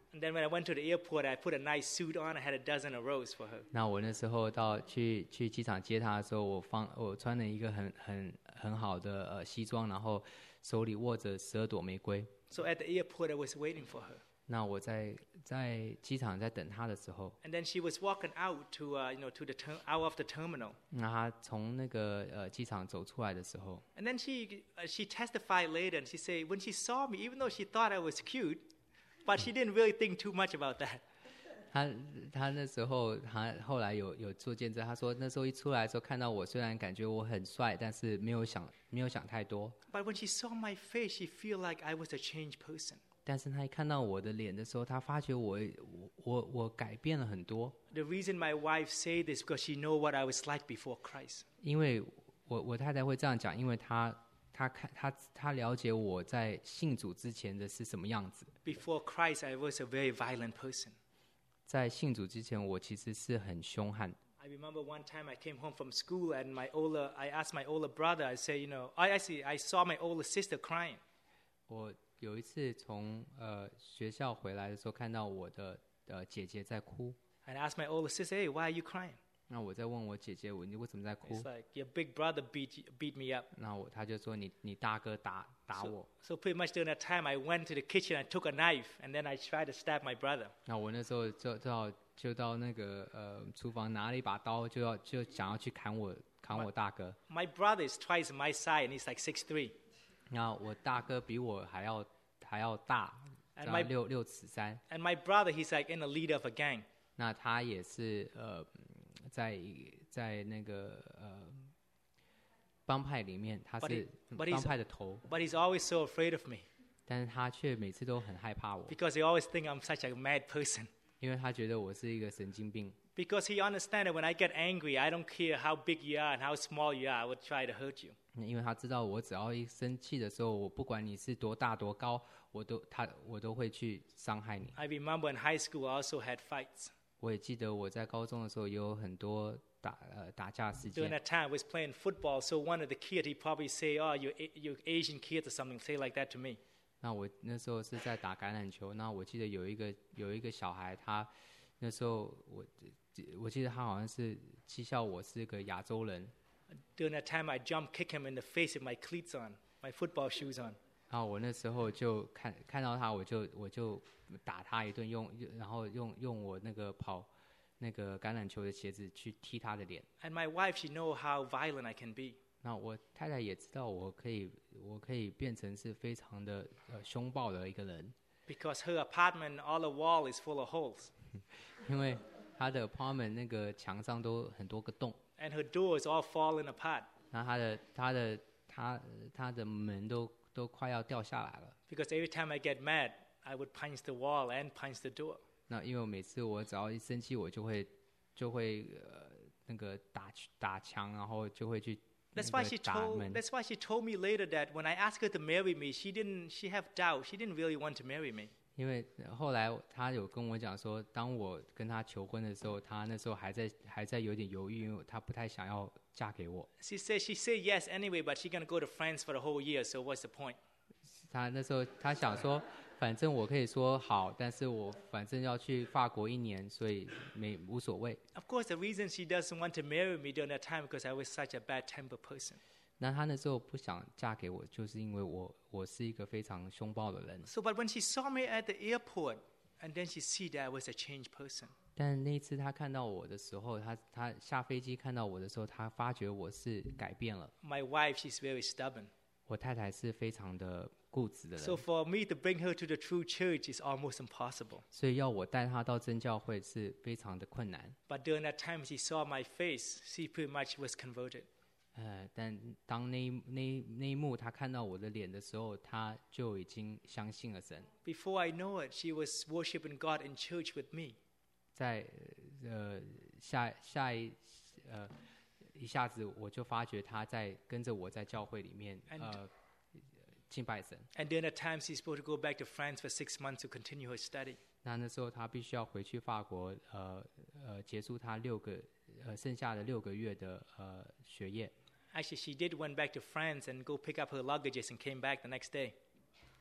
And then when I went to the airport, I put a nice suit on. I had a dozen of roses for her. 那我那时候到去去机场接她的时候，我放我穿了一个很很很好的呃西装，然后手里握着十二朵玫瑰。 So at the airport, I was waiting for her. 那我在在机场在等她的时候， And then she was walking out to, uh, you know, to the ter- out of the terminal. 那她从那个呃机场走出来的时候， And then she uh, she testified later, and she said when she saw me, even though she thought I was cute, but she didn't really think too much about that. 她她那时候她后来有有做见证，她说那时候一出来的时候看到我，虽然感觉我很帅，但是没有想没有想太多。 But when she saw my face, she feel like I was a changed person. 但是她一看到我的脸的时候，她发觉我我我我改变了很多。 The reason my wife say this because she know what I was like before Christ. 因为我我太太会这样讲，因为她她看她她了解我在信主之前的是什么样子。 Before Christ, I was a very violent person. 在信主之前，我其实是很凶悍。 I remember one time I came home from school and my older, I asked my older brother, I said, you know, I actually, I saw my older sister crying. 我有一次从呃学校回来的时候，看到我的呃姐姐在哭， And I asked my older sister, hey, why are you crying? 那我在问我姐姐，我你为什么在哭 It's？ like, your big brother beat, you- beat me up. 那我她就说你你大哥打打 So, 我。 so pretty much during that time, I went to the kitchen and took a knife, and then I tried to stab my brother. 那我那时候就就到就到那个呃厨房拿了一把刀，就要就想要去砍我砍我大哥。 My brother is twice my size, and he's like six three. 那我大哥比我还要还要大， And 要 my- 六六尺三。 And my brother, he's like in the leader of a gang. 那他也是呃，在在那个呃帮派里面，他 But 是 he- but he's- 帮派的头， But he's always so afraid of me 但是他却每次都很害怕我， because he always think I'm such a mad person. 因为他觉得我是一个神经病。 Because he understands that when I get angry, I don't care how big you are and how small you are, I would try to hurt you. 因为他知道我只要一生气的时候，我不管你是多大多高，我都他我都会去伤害你。 I remember in high school, I also had fights. 我也记得我在高中的时候也有很多打呃打架事 During 件。 that time, I was playing football, so one of the kids, he probably say, oh, you, you Asian kids or something, say like that to me. 那我那时候是在打橄榄球，那我记得有一个有一个小孩，他那时候我我记得他好像是讥笑我是个亚洲人。 During that time, I jump kick him in the face with my cleats on, my football shoes on. 然后我那时候就看看到他，我就我就打他一顿，用然后用用我那个跑那个橄榄球的鞋子去踢他的脸。 And my wife, she know how violent I can be. 那我太太也知道我可以我可以变成是非常的呃凶暴的一个人， Because her apartment, all the wall is full of holes. 因为她的 apartment 那个墙上都很多个洞， And her door is all falling apart. 那她的她的她她的门都都快要掉下来了。 Because every time I get mad, I would punch the wall and punch the door. 那因为每次我只要一生气，我就会就会呃那个打打墙，然后就会去那 That's why 个 she 打 told. 门。 That's why she told me later that when I asked her to marry me, she didn't. She have doubt. She didn't really want to marry me. 因为后来他有跟我讲说，当我跟他求婚的时候，他那时候还在还在有点犹豫，因为他不太想要嫁给我。 She said she said yes anyway, but she's gonna go to France for the whole year. So what's the point? 他那时候他想说，反正我可以说好，但是我反正要去法国一年，所以没无所谓。 Of course, the reason she doesn't want to marry me during that time because I was such a bad-tempered person. 那他那时候不想嫁给我，就是因为我我是一个非常凶暴的人。 So, but when she saw me at the airport, and then she see that I was a changed person. 但那一次他看到我的时候，他他下飞机看到我的时候，他发觉我是改变了。 My wife, she's very stubborn. 我太太是非常的固执的 So 人， for me to bring her to the true church is almost impossible. 所以要我带她到真教会是非常的困难。 But during that time, she saw my face. She pretty much was converted. 呃，但当那一那一那一幕他看到我的脸的时候，他就已经相信了神。 Before I know it, she was worshiping God in church with me. 在呃下下一呃一下子我就发觉他在跟着我在教会里面 And- 呃敬拜神。 And during that time, she's supposed to go back to France for six months to continue her study. 那那时候他必须要回去法国，呃呃结束他六个呃剩下的六个月的呃学业。 Actually, she did went back to France and go pick up her luggages and came back the next day.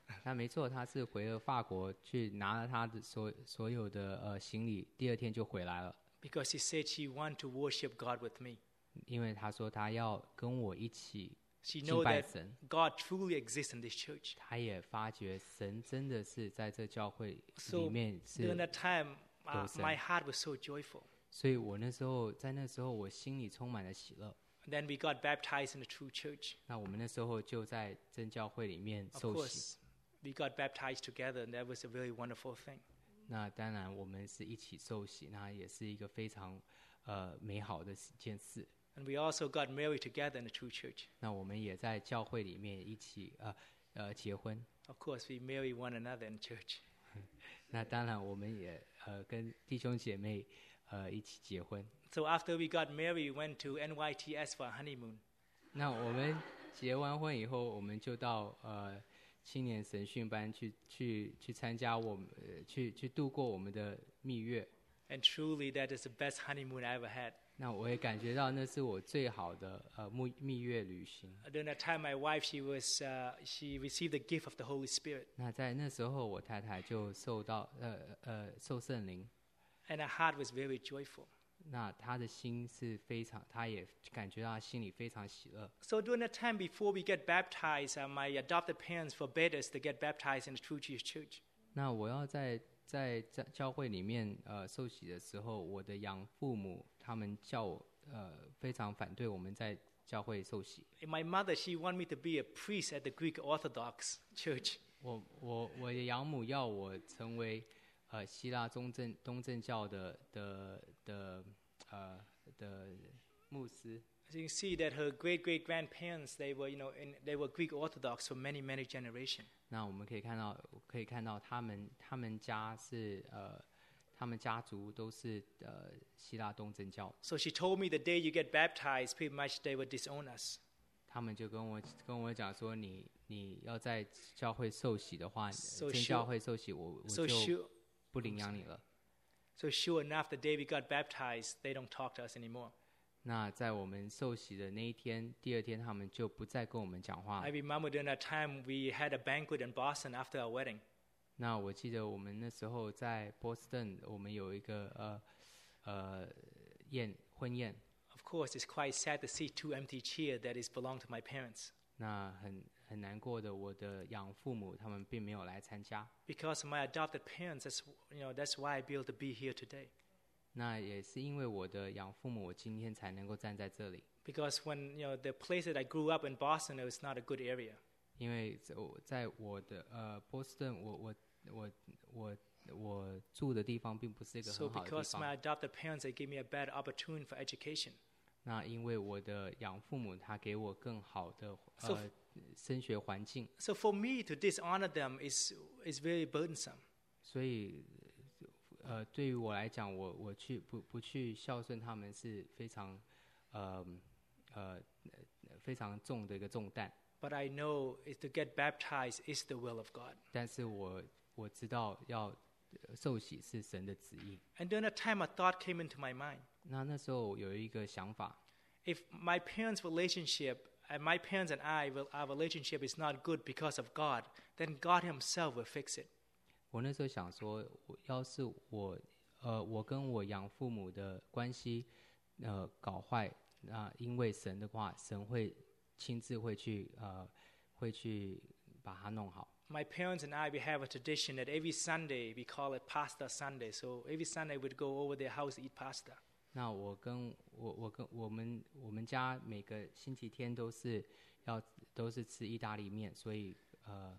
那没错，他是回了法国去拿了他的所所有的呃行李，第二天就回来了。 Because she said she want to worship God with me. 因为他说他要跟我一起 She 敬 know 拜 that 神， God truly exists in this church. 他也发觉神真的是在这教会 So 里面 during 是， that time, uh, 有神。 my heart was so joyful. 所以我那时候在那时候我心里充满了喜乐。 And then we got baptized in the true church. 那我们那时候就在真教会里面 Of 受洗。 course, we got baptized together, and that was a really wonderful thing. 那当然我们是一起受洗，那也是一个非常呃美好的一件事。 And we also got married together in the true church. 那我们也在教会里面一起呃呃结婚。 Of course, we marry one another in church. 那当然我们也呃跟弟兄姐妹呃一起结婚。 So after we got married, we went to N Y T S for a honeymoon. 那我们结完婚以后，我们就到呃青年神训班去去去参加我们、呃、去去度过我们的蜜月。 And truly, that is the best honeymoon I ever had. 那我也感觉到那是我最好的呃蜜蜜月旅行。 During that time, my wife, she was, uh, she received the gift of the Holy Spirit. 那在那时候，我太太就受到呃呃受圣灵， And her heart was very joyful. 那她的心是非常，她也感觉到她心里非常喜乐。 So during that time, before we get baptized, uh, my adopted parents forbade us to get baptized in the True Jesus Church. 那我要在在在教会里面呃受洗的时候，我的养父母他们叫我呃非常反对我们在教会受洗。 And my mother, she wanted me to be a priest at the Greek Orthodox Church. 我我我的养母要我成为呃希腊中正东正教的的的呃的牧师。 As you can see that her great great grandparents, they were, you know, in, they were Greek Orthodox for many many generations. 那我们可以看到，可以看到他们他们家是呃，他们家族都是呃希腊东正教。 So she told me the day you get baptized, pretty much they would disown us. 他们就跟我跟我讲说，你你要在教会受洗的话， So 真教会受洗，我我 So 就 sure, 不领养你了。 so sure enough, the day we got baptized, they don't talk to us anymore. 那在我们受洗的那一天，第二天他们就不再跟我们讲话 I。remember during that time we had a banquet in Boston after our wedding. 那我记得我们那时候在波士顿，我们有一个呃呃宴婚宴。 Of course, it's quite sad to see two empty chairs that is belong to my parents. 那很很难过的，我的养父母他们并没有来参加。 Because of my adopted parents, that's, you know, that's why I be able to be here today. 那也是因为我的养父母，我今天才能够站在这里。 Because when, you know, the place that I grew up in Boston, it was not a good area. 因为在我在我的呃波士顿，我我我我我住的地方并不是一个 So 很好的地 because my 方。 adopted parents, they gave me a better opportunity for education. 那因为我的养父母他给我更好的 So- 呃升学环境， So for me to dishonor them is, is very burdensome. 所以呃对于我来讲，我我去不不去孝顺他们是非常呃呃非常重的一个重担。 But I know is to get baptized is the will of God. 但是我我知道要呃受洗是神的旨意。 And during that time, a thought came into my mind. 那那时候有一个想法， If my parents' relationship and my parents and I, will, our relationship is not good because of God, then God Himself will fix it. 我那时候想说，我要是我呃我跟我养父母的关系呃搞坏，那因为神的话，神会亲自会去呃会去把它弄好。 My parents and I, we have a tradition that every Sunday we call it Pasta Sunday. So every Sunday we'd go over their house to eat pasta. 那我跟我我跟我们我们家每个星期天都是要都是吃意大利面，所以呃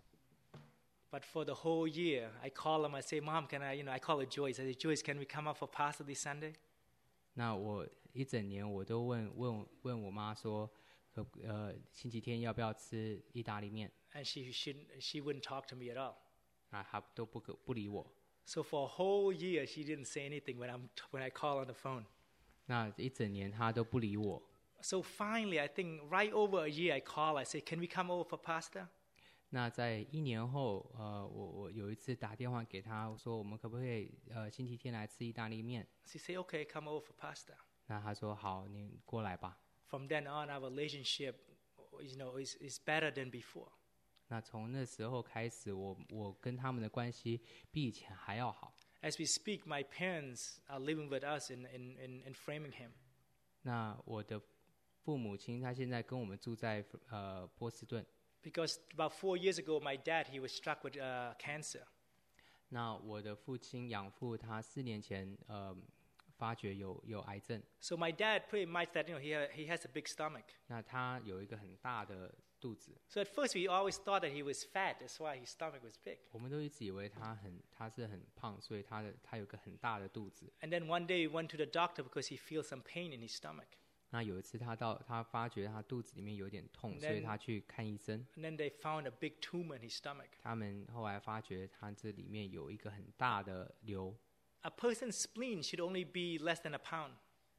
But for the whole year, I call them. I say, "Mom, can I?" You know, I call her Joyce. I say, "Joyce, can we come up for pasta this Sunday?" 那我一整年我都问问问我妈说，可呃星期天要不要吃意大利面？ And she she she wouldn't talk to me at all. 啊，她都不可不理我。 So for a whole year, she didn't say anything when I'm when I call on the phone. 那一整年她都不理我。 So finally, I think right over a year, I call. I say, "Can we come over for pasta?" 那在一年后，呃，我我有一次打电话给她，我说我们可不可以呃星期天来吃意大利面？ She say, "Okay, come over for pasta." 那她说好，你过来吧。 From then on, our relationship, you know, is is better than before. 那从那时候开始，我我跟他们的关系比以前还要好。 As we speak, my parents are living with us in, in, in, in Framingham. 那我的父母亲他现在跟我们住在呃波士顿。 Because about four years ago, my dad, he was struck with uh, cancer. 那我的父亲养父他四年前呃发觉有有癌症。 So my dad pretty much that, you know, he, ha- he has a big stomach. 那他有一个很大的肚子。 So at first we always thought that he was fat. That's why his stomach was big. 我们都一直以为他很他是很胖，所以他的他有个很大的肚子。 And then one day we went to the doctor because he feels some pain in his stomach. 那有一次他到他发觉他肚子里面有点痛， And 所以 then- 他去看医生。 And then they found a big tumor in his stomach. 他们后来发觉他这里面有一个很大的瘤。 A person's spleen should only be less than a pound.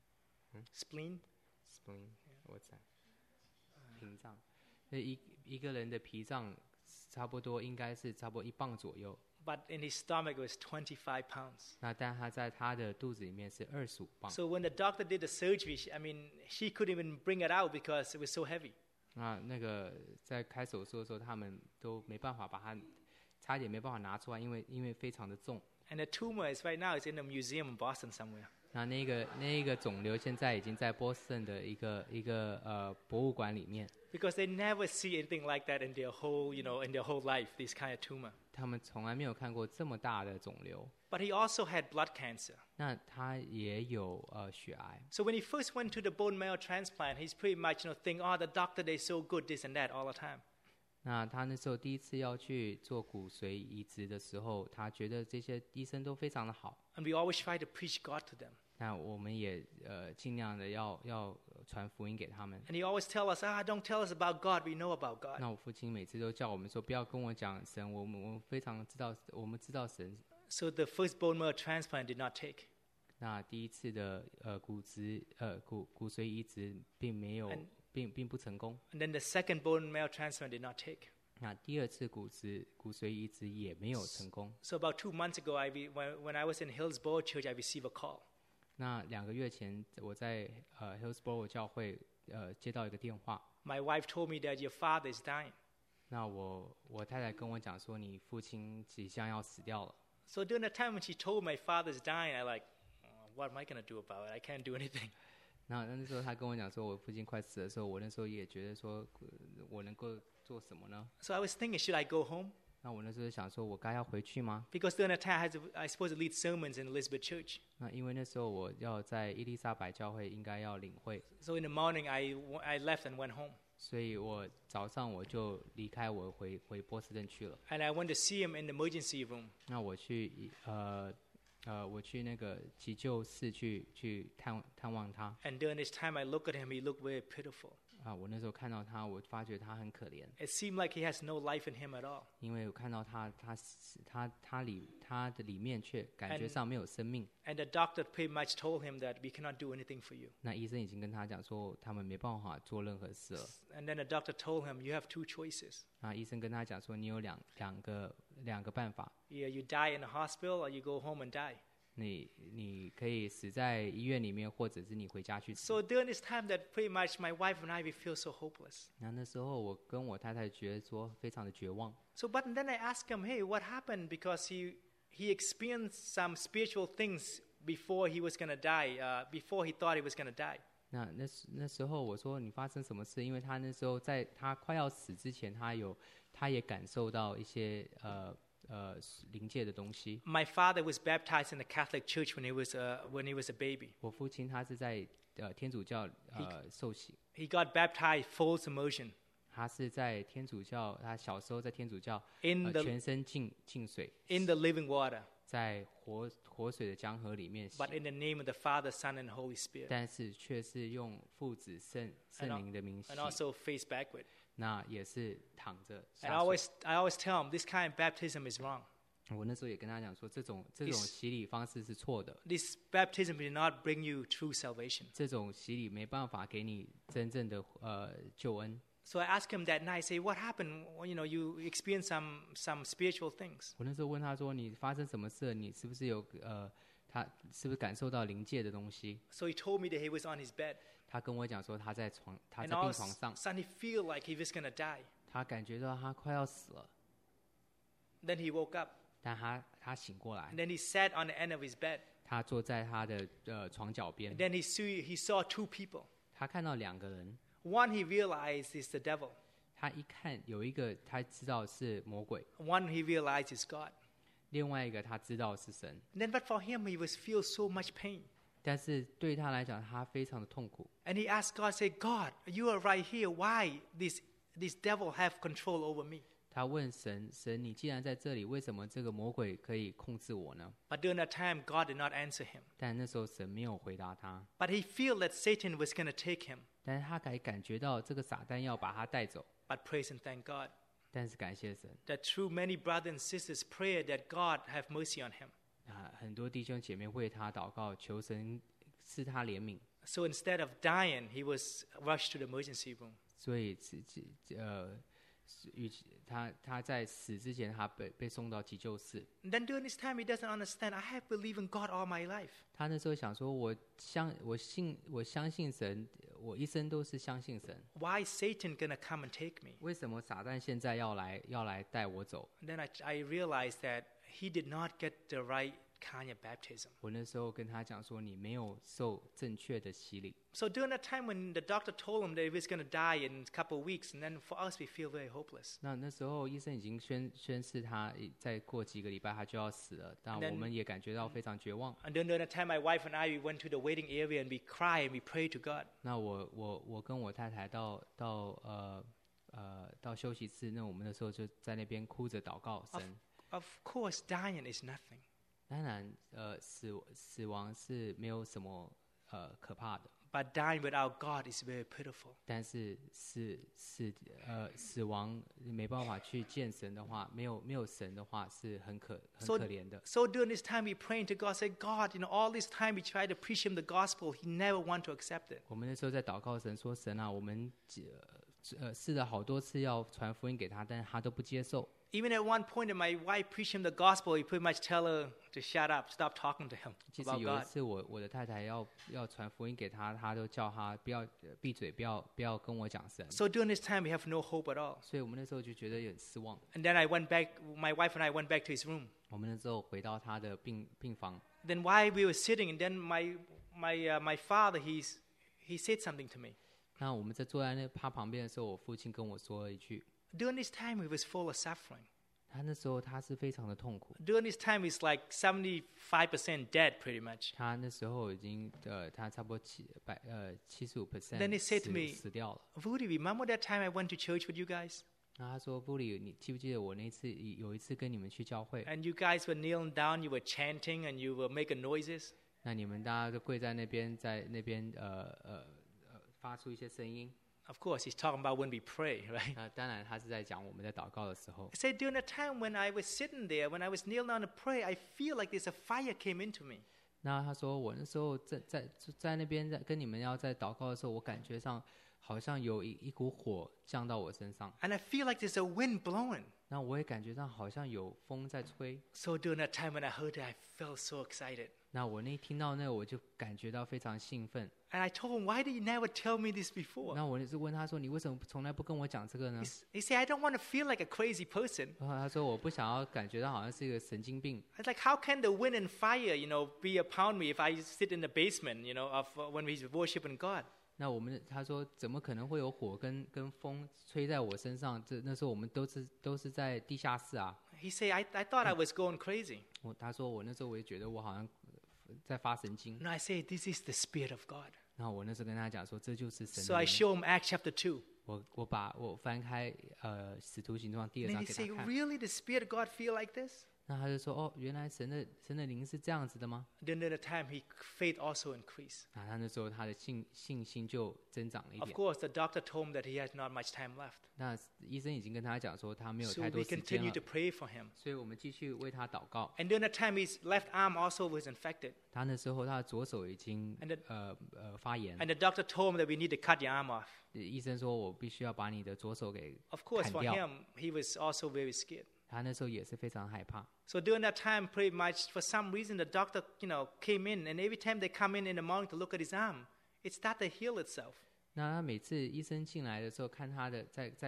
Spleen? spleen what's that？屏障。那一一个人的脾脏差不多应该是差不多一磅左右。 But in his stomach it was twenty-five pounds. 那但他在他的肚子里面是二十五磅。 So when the doctor did the surgery, she, I mean, she couldn't even bring it out because it was so heavy. 那那个在开手术的时候，他们都没办法把它，差点没办法拿出来，因为因为非常的重。 And the tumor is right now is in a museum in Boston somewhere. 那那个那个肿瘤现在已经在波士顿的一个一个呃博物馆里面。 Because they never see anything like that in their whole, you know, in their whole life, this kind of tumor. 他们从来没有看过这么大的肿瘤。 But he also had blood cancer. 那他也有呃血癌。 So when he first went to the bone marrow transplant, he's pretty much, you know, think, oh, the doctor, they're so good, this and that all the time. 那他那时候第一次要去做骨髓移植的时候，他觉得这些医生都非常的好。 And we always try to preach God to them. 那我们也呃尽量的要要传福音给他们。 And he always tell us, ah, don't tell us about God, we know about God. 那我父亲每次都叫我们说，不要跟我讲神，我们我们非常知道，我们知道神。 So the first bone marrow transplant did not take. 那第一次的呃骨质呃骨骨髓移植并没有 And- 并并不成功。 And then the second bone marrow transplant did not take. 那第二次骨质骨髓移植也没有成功。 So about two months ago, I re- when, when I was in Hillsborough Church, I received a call. 那两个月前，我在呃 Hillsborough 教会呃接到一个电话。 My wife told me that your father is dying. 那我我太太跟我讲说，你父亲即将要死掉了。 So during the time when she told my father's dying, I like, oh, what am I going to do about it? I can't do anything. 那那时候他跟我讲说，我父亲快死的时候，我那时候也觉得说，呃我能够做什么呢？ So I was thinking, should I go home? 那我那时候想说，我该要回去吗？ Because during that time, I, had to, I supposed to lead sermons in Elizabeth Church. 那因为那时候我要在伊丽莎白教会应该要领会， So in the morning, I, w- I left and went home. 所以我早上我就离开，我回回波士顿去了。 And I went to see him in the emergency room. 那我去呃呃，我去那个急救室去去探探望他。 And during this time, I looked at him. He looked very pitiful. 啊，我那时候看到他，我发觉他很可怜， It seemed like he has no life in him at all. 因为我看到他，他他他里他的里面却感觉 And- 上没有生命。 And the doctor pretty much told him that we cannot do anything for you. 那医生已经跟他讲说，他们没办法做任何事了。 And then the doctor told him, you have two choices. 那医生跟他讲说，你有两两个两个办法， Either you die in the hospital or you go home and die. 你你可以死在医院里面，或者是你回家去死。 So during this time that pretty much my wife and I, we feel so hopeless. 那那时候我跟我太太觉得说非常的绝望。 So but then I asked him, hey, what happened? Because he, he experienced some spiritual things before he was going to die, uh, before he thought he was going to die. 那那时那时候我说你发生什么事？因为他那时候在他快要死之前，他有他也感受到一些呃呃灵界的东西。 My father was baptized in the Catholic Church when he was, uh, when he was a baby. 我父亲他是在呃天主教呃受洗， He got baptized full immersion 他是在天主教，他小时候在天主教 in 呃 the, 全身浸浸水， in the living water, 在活活水的江河里面洗， but in the name of the Father, Son, and Holy Spirit. 但是却是用父子圣圣灵的名洗 And，also face backward. 那也是躺着 And I 下水。 always, I always tell him this kind of baptism is wrong. 我那时候也跟他讲说，这种这种 This- 洗礼方式是错的， This baptism did not bring you true salvation. 这种洗礼没办法给你真正的呃救恩。 So I asked him that night, I say, what happened? Well, you know, you experienced some, some spiritual things. 我那时候问他说：“你发生什么事了？你是不是有呃，他是不是感受到灵界的东西 So he told me that he was on his bed. 他跟我讲说他在床，他 And 在 all 病 of 床 a 上， sudden he feel like he was going to die. 他感觉到他快要死了， Then he woke up. 但他他醒过来 And，then he sat on the end of his bed. 他坐在他的呃床脚边 And，then he saw, he saw two people. 他看到两个人， One he realized is the devil. 他一看有一个他知道是魔鬼， One he realized is God. 另外一个他知道是神， And then, but for him, he was feel so much pain. 但是对他来讲，他非常的痛苦。 And he asked God, say, God, you are right here. Why this this devil have control over me? 他问神：“神，你既然在这里，为什么这个魔鬼可以控制我呢 But during that time, God did not answer him.？” 但那时候神没有回答他， But he feel that Satan was going to take him. 但是他感感觉到这个撒旦要把他带走。 But praise and thank God 但是感谢神 that through many brothers and sisters pray that God have mercy on him. 啊，很多弟兄姐妹为他祷告，求神赐他怜悯。 So instead of dying, he was rushed to the emergency room. 所以是呃，与其他他在死之前，他被被送到急救室。 And then during this time, he doesn't understand. I have believed in God all my life. 他那时候想说：“我相我信我相信神，我一生都是相信神。 Why is Satan going to come and take me? 为什么撒旦现在要来要来带我走？” And then I, I realized that he did not get the right kind of baptism. 我那时候跟他讲说：“你没有受正确的洗礼。” So during that time when the doctor told him that he was going to die in a couple of weeks, and then for us, we feel very hopeless. 那那时候医生已经宣宣誓他再过几个礼拜他就要死了，但 And then- 我们也感觉到非常绝望。 And then during that time, my wife and I, we went to the waiting area and we cried and we prayed to God. 那我我我跟我太太到到呃呃到休息室，那我们那时候就在那边哭着祷告神。 Of course, dying is nothing. 当然，呃，死死亡是没有什么呃可怕的， But dying without God is very pitiful. 但是是是呃死亡没办法去见神的话，没有没有神的话是很可很 So- 可怜的。 So during this time, we praying to God, say, God, you know, all this time we try to preach him the gospel, he never want to accept it. 我们那时候在祷告神说：“神啊，我们呃呃试了好多次要传福音给他，但是他都不接受。” Even at one point, when my wife preached him the gospel, he pretty much tell her to shut up, stop talking to him 其实 about 有一 God. 次我我的太太要要传福音给他，他都叫他不要呃闭嘴，不要不要跟我讲神。 So during this time, we have no hope at all. 所以我们那时候就觉得有点失望。 And then I went back, my wife and I went back to his room. 我们那时候回到他的病病房， Then while we were sitting, and then my, my, uh, my father, he's, he said something to me. 那我们在坐在那他旁边的时候，我父亲跟我说了一句， During this time, he was full of suffering. 他那时候他是非常的痛苦， During this time, he's like seventy-five percent dead, pretty much. 他那时候已经呃他差不多七百呃七十五 percent Then he said to me- 死掉了。 Rudy, remember that time I went to church with you guys? 那他说布里，你记不记得我那次有一次跟你们去教会， And you guys were kneeling down, you were chanting, and you were making noises. 那你们大家都跪在那边，在那边呃呃呃发出一些声音。 Of course, he's talking about when we pray, right? 那当然他是在讲我们在祷告的时候 He。said, during the time when I was sitting there, when I was kneeling down to pray, I feel like there's a fire came into me. 那他说我那时候在在在那边在跟你们要在祷告的时候，我感觉上好像有一一股火降到我身上， And I feel like there's a wind blowing. 那我也感觉到好像有风在吹。 So during that time when I heard that, I felt so excited. 那我那听到那个我就感觉到非常兴奋。 And I told him, why did you never tell me this before? 那我就问他说：“你为什么从来不跟我讲这个呢 He s- He said, I don't want to feel like a crazy person.？” 然后他说：“我不想要感觉到好像是一个神经病。 I was like, how can the wind and fire, you know, be upon me if I sit in the basement, you know, of uh, when we're worshiping God? ” 那我们他说：“怎么可能会有火跟跟风吹在我身上？这那时候我们都是都是在地下室啊。 He said, I, I thought I was going crazy. 我”他说：“我那时候我也觉得我好像呃在发神经。 And I say, this is the Spirit of God. ” 然后我那时候跟他讲说：“这就是神 So 的 I 灵。” show him Acts chapter two. 我我把我翻开呃《使徒行传》第二 And 章 he 给 say, 他看， really, the Spirit of God feel like this? 那他就说：“哦，原来神的神的灵是这样子的吗 Then at the time, he faith also increased.？” 那他那时候他的信信心就增长了一 Of 点。 course, the doctor told him that he has not much time left. 那医生已经跟他讲说他没有 So 太 we 多时间 continue 了 to，pray for him. 所以我们继续为他祷告。 And during that time, his left arm also was infected. 他那时候他的左手已经 And the- 呃呃发炎， And the doctor told him that we need to cut your arm off. 医生说我必须要把你的左手给 Of course, 砍 for 掉。 him, he was also very scared. 他那时候也是非常害怕。 So during that time, pretty much, for some reason, the doctor, you know, came in, and every time they come in in the morning to look at his arm, it started to heal itself. 那他每次医生进来的时候，看他的在在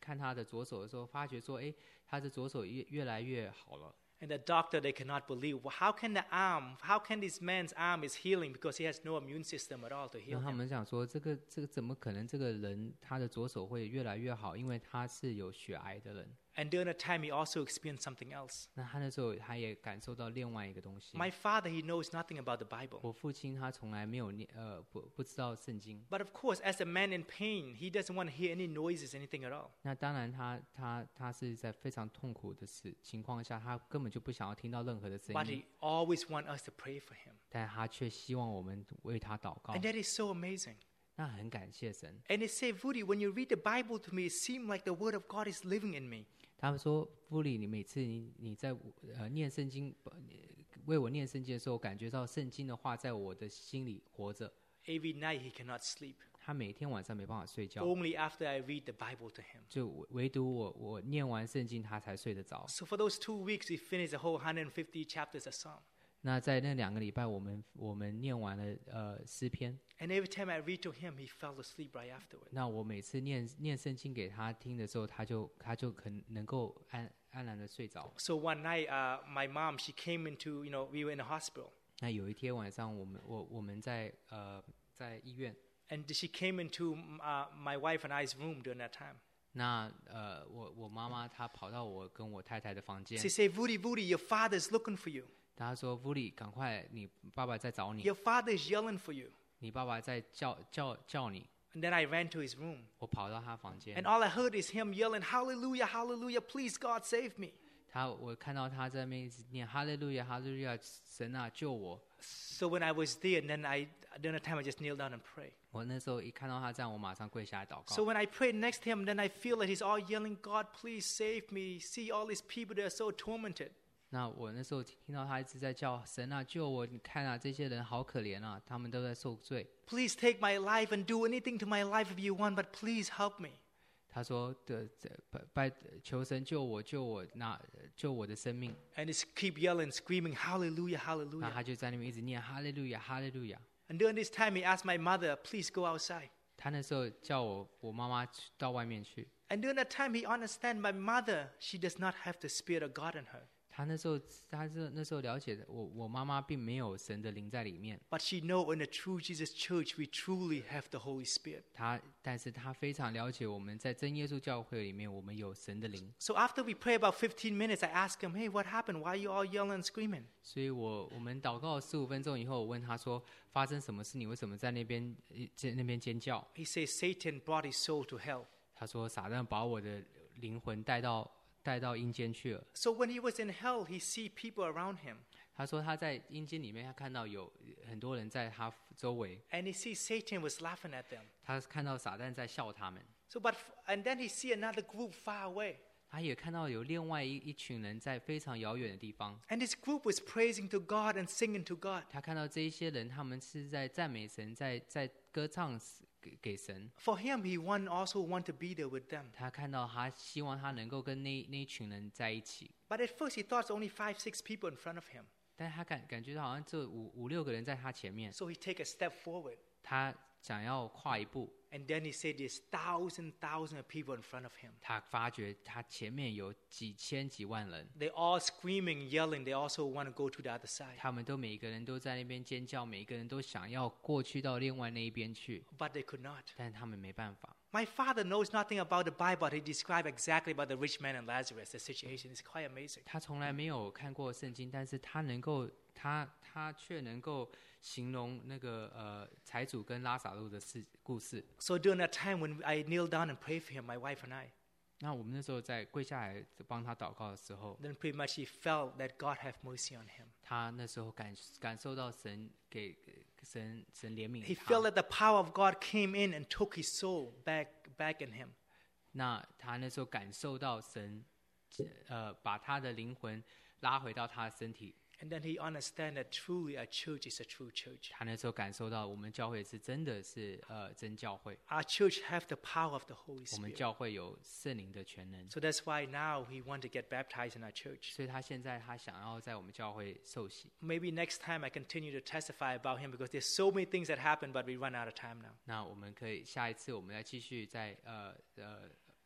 看他的左手的时候，发觉说，哎，他的左手越越来越好了。 And the doctor, they cannot believe. Well, how can the arm, how can this man's arm is healing because he has no immune system at all to 那 heal 他 him? 们想说，这个这个怎么可能？这个人他的左手会越来越好，因为他是有血癌的人。 And during that time, he also experienced something else. 那他那时候他也感受到另外一个东西。 My father, he knows nothing about the Bible. 我父亲他从来没有念呃不不知道圣经。 But of course, as a man in pain, he doesn't want to hear any noises, anything at all. 那当然他他他是在非常痛苦的事情况下，他根本就不想要听到任何的声 But 音， he always wants us to pray for him. 但他却希望我们为他祷告 And。that is so amazing. 那很感谢神。 And they say, Woody, when you read the Bible to me, it seems like the Word of God is living in me. 他们说，夫里，你每次你你在呃念圣经，呃为我念圣经的时候，感觉到圣经的话在我的心里活着。 Every night he cannot sleep. 他每天晚上没办法睡觉， Only after I read the Bible to him. 就唯唯独我我念完圣经，他才睡得着。 So for those two weeks, we finished the whole one hundred fifty chapters of Psalm. 那在那两个礼拜，我们我们念完了呃诗篇。 And every time I read to him, he fell asleep right afterward. 那我每次念念圣经给他听的时候，他就他就很能够安安然的睡着。 So one night, uh, my mom, she came into, you know, we were in the hospital. 那有一天晚上，我们我我们在呃在医院， And she came into uh, my wife and I's room during that time. 那呃我我妈妈她跑到我跟我太太的房间， She said, Woody, Woody, your father's looking for you. 她说：“布里，赶快，你爸爸在找你， Your father is yelling for you. 你爸爸在叫叫叫你。” And then I ran to his room. 我跑到他房间 And，all I heard is him yelling, Hallelujah, Hallelujah, please God save me. 他我看到他在那边一直念哈利路亚哈利路亚，神啊救我！ So when I was there, and then I, during the time, I just kneel down and pray. 我那时候一看到他这样，我马上跪下来祷 So 告。 when I prayed next to him, then I feel that he's all yelling, God, please save me. See all these people, they're so tormented. 那我那时候听到他一直在叫神啊救我！你看啊，这些人好可怜啊，他们都在受罪。 Please take my life and do anything to my life if you want, but please help me. 他说的拜拜求神救我救我那救我的生命。 And he keep yelling, screaming, Hallelujah, 那 Hallelujah. 他就在那边一直念哈利路亚哈利路亚。 And during this time, he asked my mother, please go outside. 他那时候叫我我妈妈去到外面去。 And during that time, he understand my mother, she does not have the Spirit of God in her. 他那时候，他是那时候了解的，我我妈妈并没有神的灵在里面。 But she know in the true Jesus church, we truly have the Holy Spirit. 他，但是他非常了解我们在真耶稣教会里面，我们有神的灵。 So after we pray about fifteen minutes, I ask him, hey, what happened? Why are you all yelling and screaming? 所以我我们祷告十五分钟以后，我问他说：“发生什么事？你为什么在那边在那边尖叫 He says, Satan brought his soul to hell.？” 他说：“撒旦把我的灵魂带到带到阴间去了。” So when he was in hell, he see people around him. 他说他在阴间里面，他看到有很多人在他周围， And he see Satan was laughing at them. 他看到撒旦在笑他们。 So but, and then he see another group far away. 他也看到有另外一一群人在非常遥远的地方。 And this group was praising to God and singing to God. 他看到这一些人，他们是在赞美神，在在歌唱给给神。 For him, he want, also want to be there with them. 他看到他希望他能够跟那那一群人在一起， But at first, he thought only five, six people in front of him. 但是他感感觉到好像这五五六个人在他前面， So he take a step forward. 他想要跨一步， And then he said there's thousand, thousand of people in front of him. 他发觉他前面有几千几万人， They all screaming, yelling. They also want to go to the other side. 他们都每一个人都在那边尖叫，每一个人都想要过去到另外那一边去， But they could not. 但是他们没办法。 My father knows nothing about the Bible. He described exactly about the rich man and Lazarus. The situation is quite amazing. 他从来没有看过圣经，但是他能够，他他却能够形容那个呃财主跟拉撒路的事故事。 So during that time when I kneel down and pray for him, my wife and I, 那我们那时候在跪下来帮他祷告的时候， then pretty much he felt that God have mercy on him. 他那时候感感受到神给神神怜悯 He felt 他。 that the power of God came in and took his soul back back in him. 那他那时候感受到神，呃，把他的灵魂拉回到他的身体。 And then he understand that truly a church is a true church. 他那时候感受到我们教会是真的是呃真教会， Our church have the power of the Holy 我们 Spirit. 教会有圣灵的全能。 So that's why now he want to get baptized in our church. 所以他现在他想要在我们教会受洗。 Maybe next time I continue to testify about him because there's so many things that happen, but we run out of time now. 那我们可以下一次我们再继续在呃呃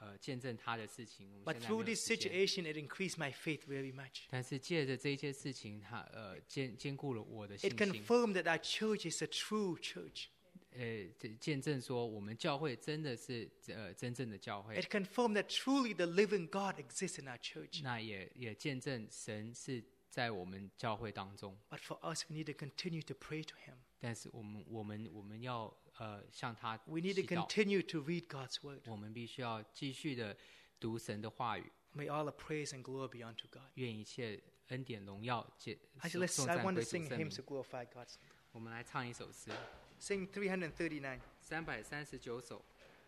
呃见证他的事情，我们 But 现在没 through 有 this 时间。 situation, it increased my faith very much. 但是借着这一些事情，他呃坚坚固了我的信 It 心， confirmed that our church is a true church. 呃这见证说我们教会真的是呃真正的教会， It confirmed that truly the living God exists in our church. 那也也见证神是在我们教会当中。 But for us, we need to continue to pray to Him. 但是我们我们我们要呃向他 We need 祈 to 祷， continue to read God's word. 我们必须要继续的读神的话语， May all the praise and glory be unto God. 愿一切恩典荣耀借 Actually, let's, 颂 I 赞 want 归 to 主 sing 圣 hymns 名 to。glorify God's name. 我们来唱一首诗， Sing three thirty-nine. 三百三十九首。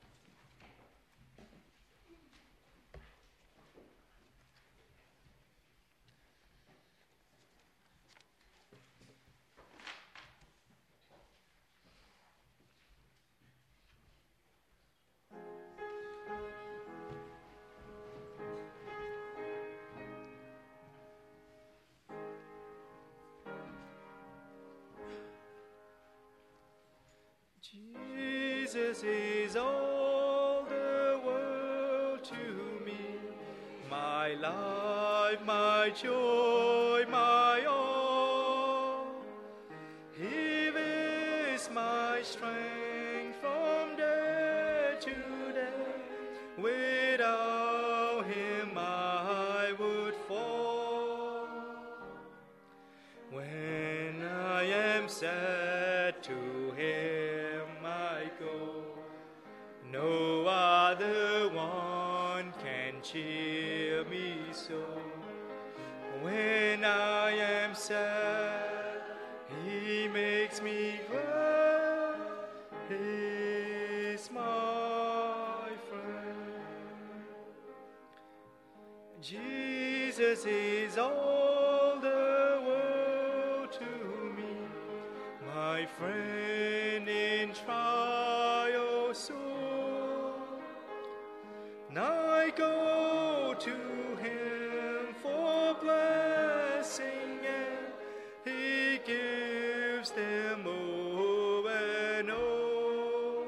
Jesus is all the world to me, my life, my joy, my all. He is my strength from day to day. Without Him I would fall. When I am sad, to Him I go. No other one can cheer me so. When I am sad, He makes me glad. He's my friend. Jesus is all the world to me, my friend in trial sore. Now I go to Him for blessing, and He gives them over and over.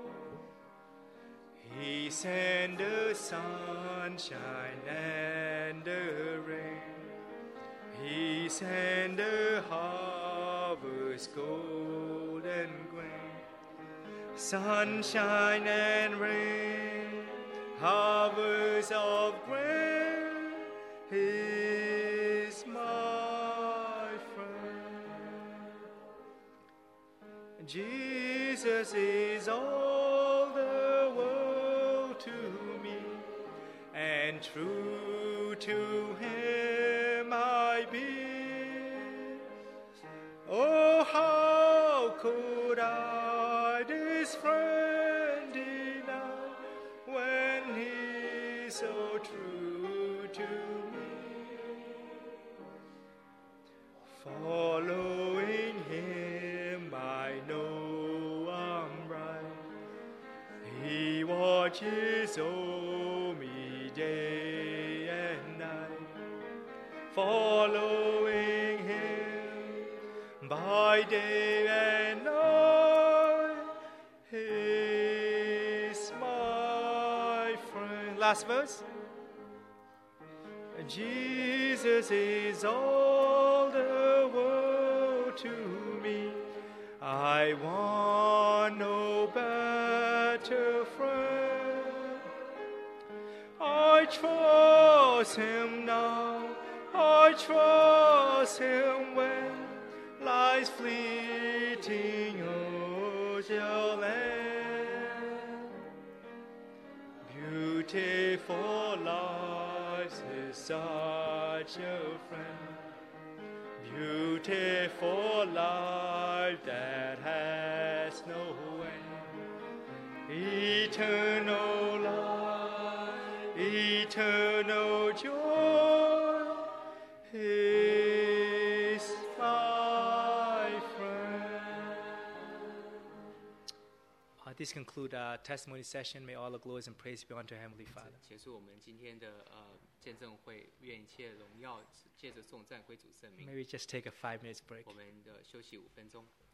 He sent the sunshine and the rain. He sent the harvest gold and grain. Sunshine and rain, harvest of grain. He's my friend. Jesus is all the world to me, and true to Him I be. Oh, how could I this friend deny when He's so true to me? Following Him, I know I'm right. He watches over me day and night. Following Him by day and night, He's my friend. Last verse. Jesus is all the world to me. I want no better friend. I trust Him now. I trust Him when life's fleeting oh shall end. Beautiful life is such a friend. Beautiful life that has no end. Eternal life, eternal joy is my friend. Uh, this concludes our testimony session. May all the glories and praise be unto our Heavenly Father. 结束我们今天的呃见证会，愿一切荣耀借着颂赞归主圣名。 Maybe just take a five minutes break. 我们的休息五分钟。